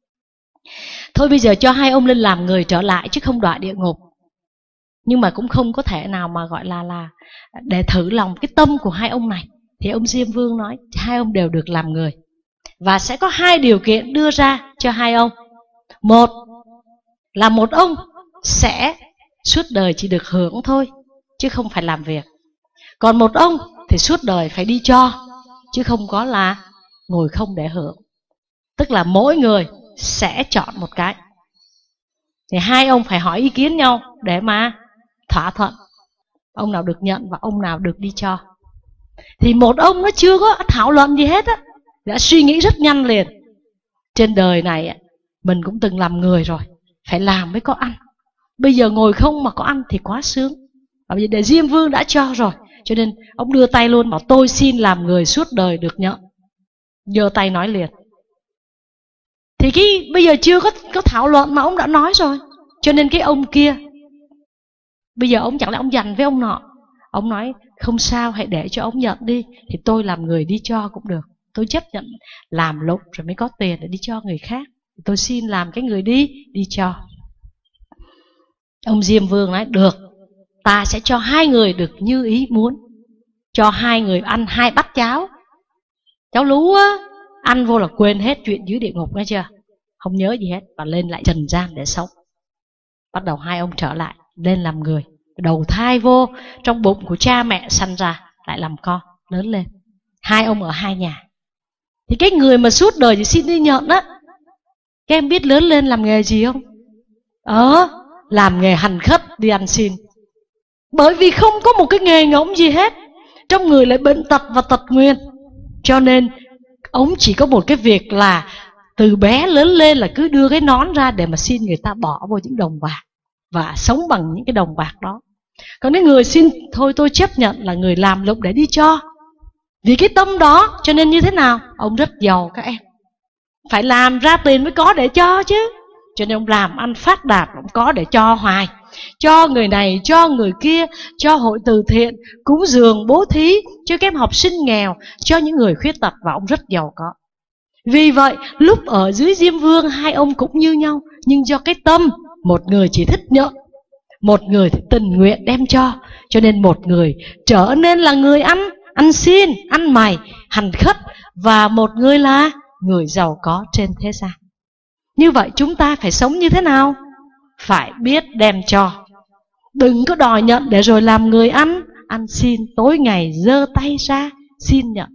Thôi bây giờ cho hai ông lên làm người trở lại chứ không đọa địa ngục. Nhưng mà cũng không có thể nào mà gọi là để thử lòng cái tâm của hai ông này. Thì ông Diêm Vương nói hai ông đều được làm người. Và sẽ có hai điều kiện đưa ra cho hai ông. Một là một ông sẽ suốt đời chỉ được hưởng thôi, chứ không phải làm việc. Còn một ông thì suốt đời phải đi cho, chứ không có là ngồi không để hưởng. Tức là mỗi người sẽ chọn một cái. Thì hai ông phải hỏi ý kiến nhau để mà thỏa thuận ông nào được nhận và ông nào được đi cho. Thì một ông nó chưa có thảo luận gì hết á, đã suy nghĩ rất nhanh liền. Trên đời này mình cũng từng làm người rồi, phải làm mới có ăn. Bây giờ ngồi không mà có ăn thì quá sướng. Và bây giờ để Diêm Vương đã cho rồi, cho nên ông đưa tay luôn bảo tôi xin làm người suốt đời được nhận. Giơ tay nói liền. Thì cái bây giờ chưa có thảo luận mà ông đã nói rồi. Cho nên cái ông kia bây giờ ông chẳng lẽ ông giành với ông nọ. Ông nói không sao, hãy để cho ông nhận đi. Thì tôi làm người đi cho cũng được. Tôi chấp nhận làm lụng rồi mới có tiền để đi cho người khác. Tôi xin làm cái người đi cho. Ông Diêm Vương nói được, ta sẽ cho hai người được như ý muốn. Cho hai người ăn 2 bát cháo. Cháo lú á, ăn vô là quên hết chuyện dưới địa ngục, nghe chưa? Không nhớ gì hết, và lên lại trần gian để sống. Bắt đầu hai ông trở lại, lên làm người. Đầu thai vô trong bụng của cha mẹ sanh ra, lại làm con, lớn lên. Hai ông ở hai nhà. Thì cái người mà suốt đời thì xin đi nhận á, các em biết lớn lên làm nghề gì không? Làm nghề hành khất đi ăn xin. Bởi vì không có một cái nghề ngỗng gì hết, trong người lại bệnh tật và tật nguyền. Cho nên ông chỉ có một cái việc là từ bé lớn lên là cứ đưa cái nón ra để mà xin người ta bỏ vô những đồng bạc và sống bằng những cái đồng bạc đó. Còn cái người xin thôi tôi chấp nhận là người làm lụng để đi cho. Vì cái tâm đó cho nên như thế nào? Ông rất giàu các em. Phải làm ra tiền mới có để cho chứ. Cho nên ông làm ăn phát đạt, ông có để cho hoài. cho người này, cho người kia, cho hội từ thiện, cúng dường, bố thí, cho các em học sinh nghèo, cho những người khuyết tật, và ông rất giàu có. Vì vậy, lúc ở dưới Diêm Vương, hai ông cũng như nhau, nhưng do cái tâm, một người chỉ thích nhận, một người thì tình nguyện đem cho nên một người trở nên là người ăn xin, ăn mày, hành khất, và một người là người giàu có trên thế gian. Như vậy chúng ta phải sống như thế nào? Phải biết đem cho. Đừng có đòi nhận để rồi làm người ăn xin, tối ngày giơ tay ra xin nhận.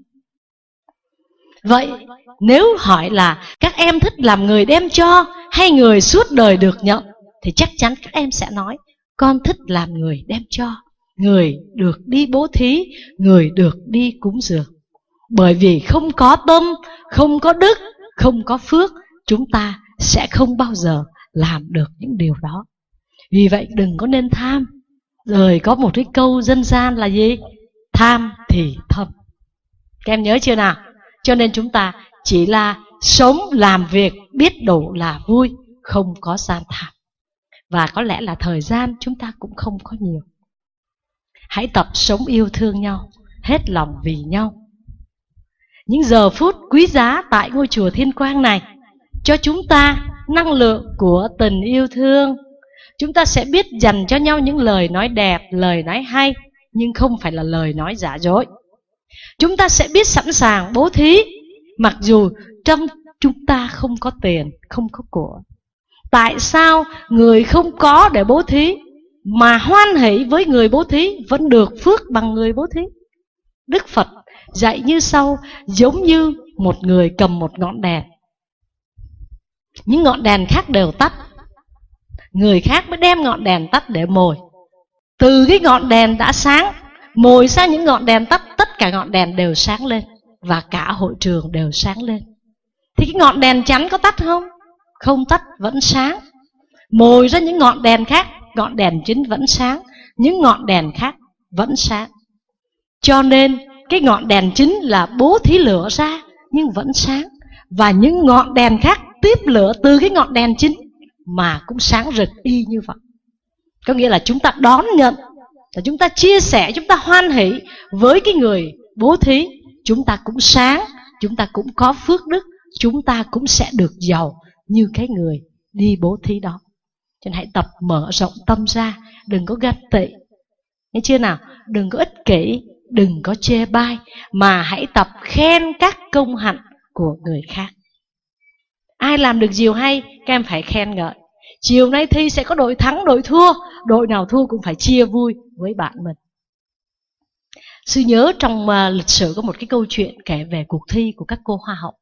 Vậy nếu hỏi là các em thích làm người đem cho hay người suốt đời được nhận, thì chắc chắn các em sẽ nói con thích làm người đem cho, người được đi bố thí, người được đi cúng dường. Bởi vì không có tâm, không có đức, không có phước, chúng ta sẽ không bao giờ làm được những điều đó. Vì vậy đừng có nên tham. Rồi có một cái câu dân gian là gì? Tham thì thâm. Các em nhớ chưa nào? Cho nên chúng ta chỉ là sống, làm việc, biết đủ là vui, không có gian tham. Và có lẽ là thời gian chúng ta cũng không có nhiều. Hãy tập sống yêu thương nhau, hết lòng vì nhau. Những giờ phút quý giá tại ngôi chùa Thiên Quang này cho chúng ta năng lượng của tình yêu thương. Chúng ta sẽ biết dành cho nhau những lời nói đẹp, lời nói hay, nhưng không phải là lời nói giả dối. Chúng ta sẽ biết sẵn sàng bố thí, mặc dù trong chúng ta không có tiền, không có của. Tại sao người không có để bố thí mà hoan hỷ với người bố thí vẫn được phước bằng người bố thí? Đức Phật dạy như sau, giống như một người cầm một ngọn đèn. Những ngọn đèn khác đều tắt, người khác mới đem ngọn đèn tắt để mồi. Từ cái ngọn đèn đã sáng, mồi sang những ngọn đèn tắt, tất cả ngọn đèn đều sáng lên, và cả hội trường đều sáng lên. Thì cái ngọn đèn chắn có tắt không? Không tắt, vẫn sáng. Mồi ra những ngọn đèn khác, ngọn đèn chính vẫn sáng, những ngọn đèn khác vẫn sáng. Cho nên cái ngọn đèn chính là bố thí lửa ra nhưng vẫn sáng, và những ngọn đèn khác tiếp lửa từ cái ngọn đèn chính mà cũng sáng rực y như vậy. Có nghĩa là chúng ta đón nhận, là chúng ta chia sẻ, chúng ta hoan hỷ với cái người bố thí, chúng ta cũng sáng, chúng ta cũng có phước đức, chúng ta cũng sẽ được giàu như cái người đi bố thí đó. Cho nên hãy tập mở rộng tâm ra, đừng có ganh tị, nghe chưa nào? Đừng có ích kỷ, đừng có chê bai, mà hãy tập khen các công hạnh của người khác. Ai làm được điều hay, các em phải khen ngợi. Chiều nay thi sẽ có đội thắng, đội thua, đội nào thua cũng phải chia vui với bạn mình. Sư nhớ trong lịch sử có một cái câu chuyện kể về cuộc thi của các cô hoa hậu.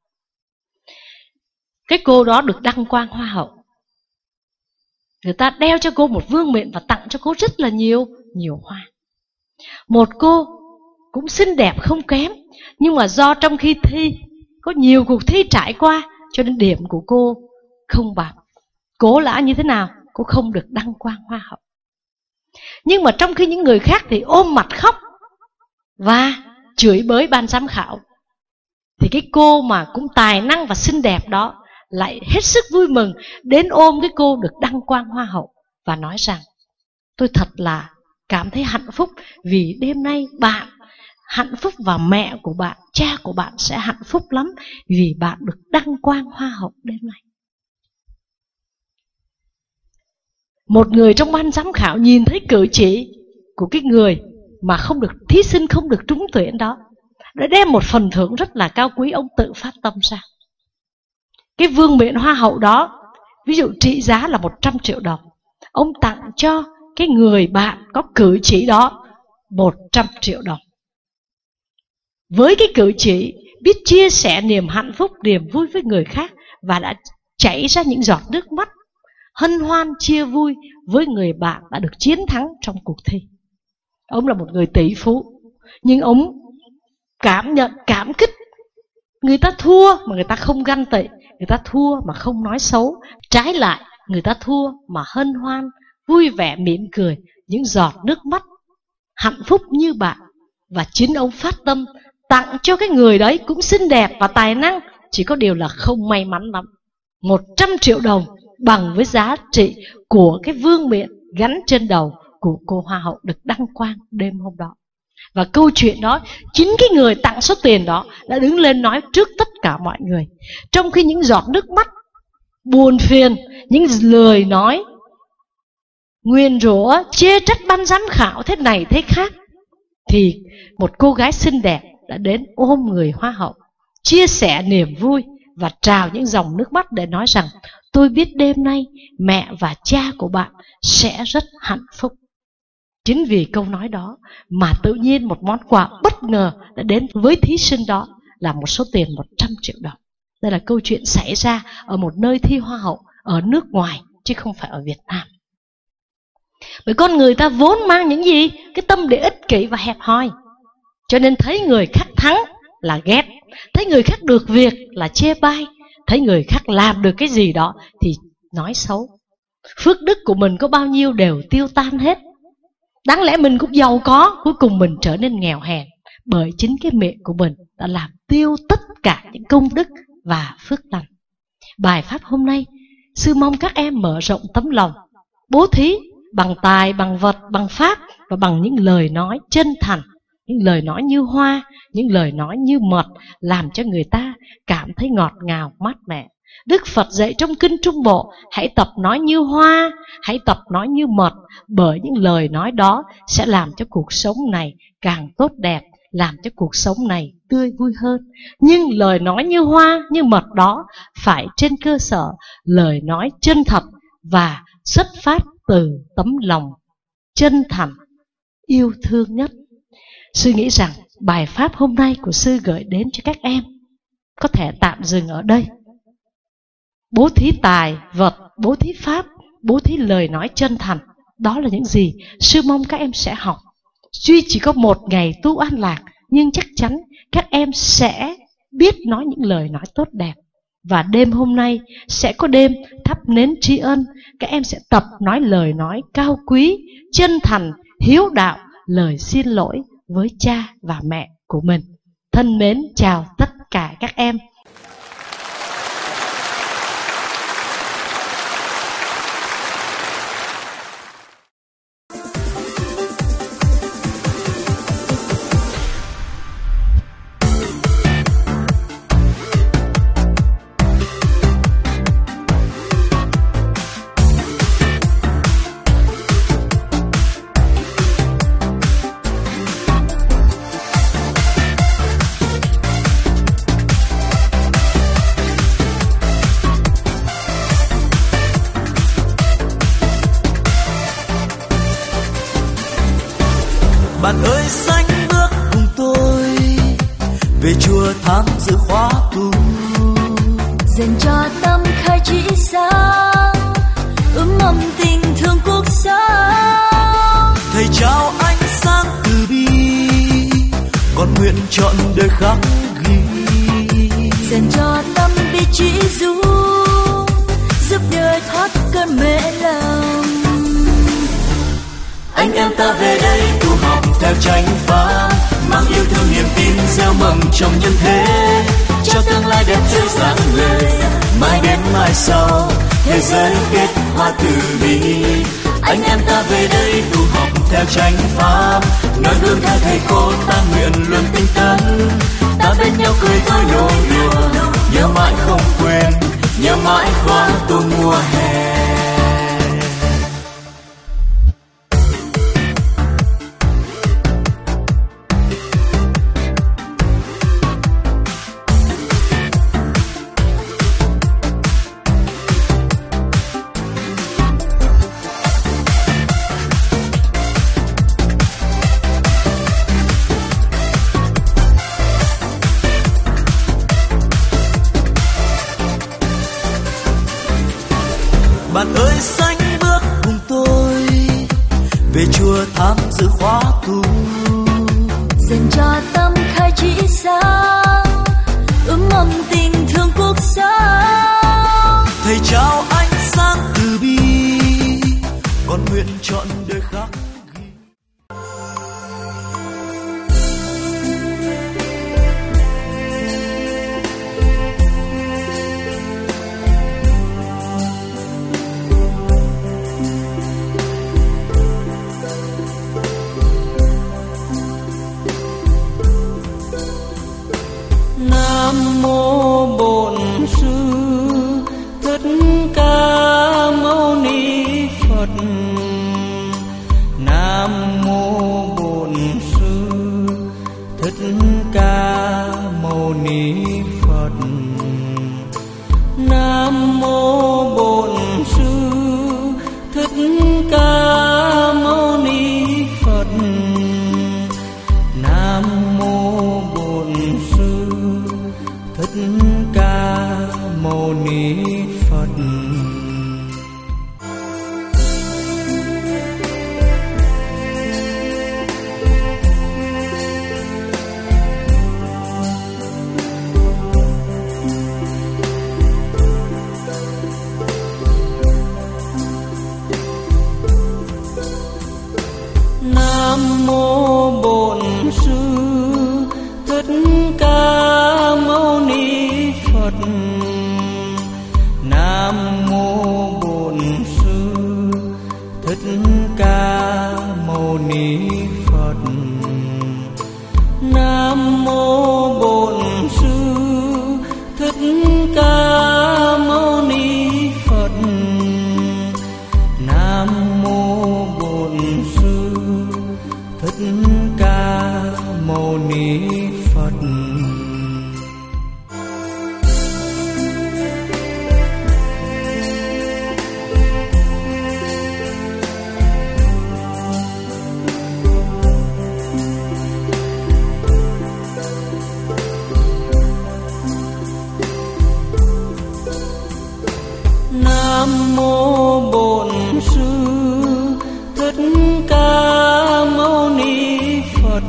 Cái cô đó được đăng quang hoa hậu. Người ta đeo cho cô một vương miện và tặng cho cô rất là nhiều hoa. Một cô cũng xinh đẹp không kém, nhưng mà do trong khi thi có nhiều cuộc thi trải qua, cho nên điểm của cô không bằng. Cố lã như thế nào, cô không được đăng quang hoa hậu. Nhưng mà trong khi những người khác thì ôm mặt khóc và chửi bới ban giám khảo, thì cái cô mà cũng tài năng và xinh đẹp đó lại hết sức vui mừng, đến ôm cái cô được đăng quang hoa hậu và nói rằng: tôi thật là cảm thấy hạnh phúc vì đêm nay bạn hạnh phúc và mẹ của bạn, cha của bạn sẽ hạnh phúc lắm vì bạn được đăng quang hoa hậu đêm nay. Một người trong ban giám khảo nhìn thấy cử chỉ của cái người mà không được, thí sinh không được trúng tuyển đó, đã đem một phần thưởng rất là cao quý, ông tự phát tâm ra. Cái vương miện hoa hậu đó, ví dụ trị giá là 100 triệu đồng, ông tặng cho cái người bạn có cử chỉ đó 100 triệu đồng. Với cái cử chỉ biết chia sẻ niềm hạnh phúc, niềm vui với người khác, và đã chảy ra những giọt nước mắt hân hoan chia vui với người bạn đã được chiến thắng trong cuộc thi. Ông là một người tỷ phú, nhưng ông cảm nhận, cảm kích. Người ta thua mà người ta không ganh tị, người ta thua mà không nói xấu. Trái lại, người ta thua mà hân hoan, vui vẻ mỉm cười, những giọt nước mắt hạnh phúc như bạn. Và chính ông phát tâm tặng cho cái người đấy cũng xinh đẹp và tài năng, chỉ có điều là không may mắn lắm. 100 triệu đồng bằng với giá trị của cái vương miện gắn trên đầu của cô Hoa hậu được đăng quang đêm hôm đó. Và câu chuyện đó, chính cái người tặng số tiền đó đã đứng lên nói trước tất cả mọi người. Trong khi những giọt nước mắt buồn phiền, những lời nói nguyền rủa, chê trách ban giám khảo thế này thế khác, thì một cô gái xinh đẹp đã đến ôm người Hoa hậu, chia sẻ niềm vui và trào những dòng nước mắt để nói rằng: tôi biết đêm nay mẹ và cha của bạn sẽ rất hạnh phúc. Chính vì câu nói đó mà tự nhiên một món quà bất ngờ đã đến với thí sinh đó là một số tiền 100 triệu đồng. Đây là câu chuyện xảy ra ở một nơi thi Hoa hậu ở nước ngoài chứ không phải ở Việt Nam. Bởi con người ta vốn mang những gì? Cái tâm để ích kỷ và hẹp hòi. Cho nên thấy người khác thắng là ghét, thấy người khác được việc là chê bai, thấy người khác làm được cái gì đó thì nói xấu. Phước đức của mình có bao nhiêu đều tiêu tan hết. Đáng lẽ mình cũng giàu có, cuối cùng mình trở nên nghèo hèn, bởi chính cái miệng của mình đã làm tiêu tất cả những công đức và phước lành. Bài pháp hôm nay, sư mong các em mở rộng tấm lòng, bố thí bằng tài, bằng vật, bằng pháp và bằng những lời nói chân thành, những lời nói như hoa, những lời nói như mật, làm cho người ta cảm thấy ngọt ngào, mát mẻ. Đức Phật dạy trong Kinh Trung Bộ, hãy tập nói như hoa, hãy tập nói như mật, bởi những lời nói đó sẽ làm cho cuộc sống này càng tốt đẹp, làm cho cuộc sống này tươi vui hơn. Nhưng lời nói như hoa, như mật đó phải trên cơ sở lời nói chân thật và xuất phát từ tấm lòng chân thành, yêu thương nhất. Sư nghĩ rằng bài pháp hôm nay của sư gửi đến cho các em có thể tạm dừng ở đây. Bố thí tài, vật, bố thí pháp, bố thí lời nói chân thành, đó là những gì sư mong các em sẽ học. Duy chỉ có một ngày tu an lạc, nhưng chắc chắn các em sẽ biết nói những lời nói tốt đẹp. Và đêm hôm nay sẽ có đêm thắp nến tri ân. Các em sẽ tập nói lời nói cao quý, chân thành, hiếu đạo, lời xin lỗi với cha và mẹ của mình. Thân mến chào tất cả các em.
Bạn ơi xanh bước cùng tôi về chùa tham dự khóa tu,
dành cho tâm khai trí sáng, ấm ấm tình thương cuộc sống.
Thầy trao ánh sáng từ bi, con nguyện chọn đời khắc ghi.
Dành cho tâm bi trí du, giúp đời thoát cơn mê lầm.
Anh em ta về đây tu học theo chánh pháp, mang yêu thương niềm tin gieo mầm trong nhân thế, cho tương lai đẹp tươi sáng người. Mai đến mai sau thế giới kết hoa từ bi. Anh em ta về đây tu học theo chánh pháp, noi gương theo thầy cô ta nguyện luôn tinh tấn. Ta bên nhau cười vui nỗi đùa, nhớ mãi không quên, nhớ mãi khóa tu mùa hè. Bạn ơi xanh bước cùng tôi về chùa tham dự khóa tu,
dành cho tâm khai trí sáng, ấm ấm tình thương cuộc sống.
thầy trao ánh sáng từ bi, con nguyện chọn đời khắc ghi. Nam mô Bổn Sư Thích Ca Mâu Ni Phật. Nam mô Bổn Sư Thích Ca Mâu Ni Phật. Nam mô Bổn Sư Thích Ca Mâu Ni Phật. Nam mô Bổn Sư Thích Ca Mâu Ni Phật. Nam mô Bổn Sư Thích Ca Mâu Ni Phật. Nam mô Bổn Sư Thích Ca Mâu Ni Phật. Nam mô Bổn Sư Thích Ca Mâu Ni Phật. Nam mô Bổn Sư Thích Ca Mâu Ni Phật. Nam mô Bổn Sư Thích Ca Mâu Ni Phật.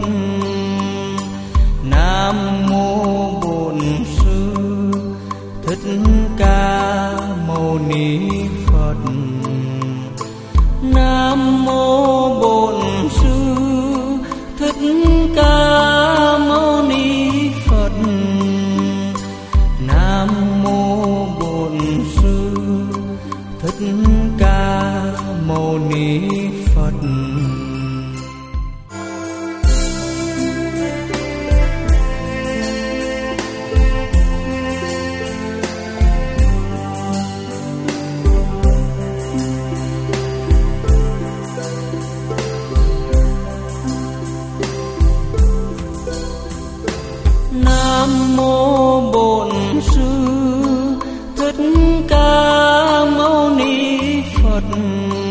Nam mô Bổn Sư Thích Ca Mâu Ni Phật. Nam mô Bổn Sư Thích Ca Mâu Ni Phật. Nam mô Bổn Sư Thích Ca Mâu Ni Phật. Nam mô Bổn Sư Thích Ca Mâu Ni Phật.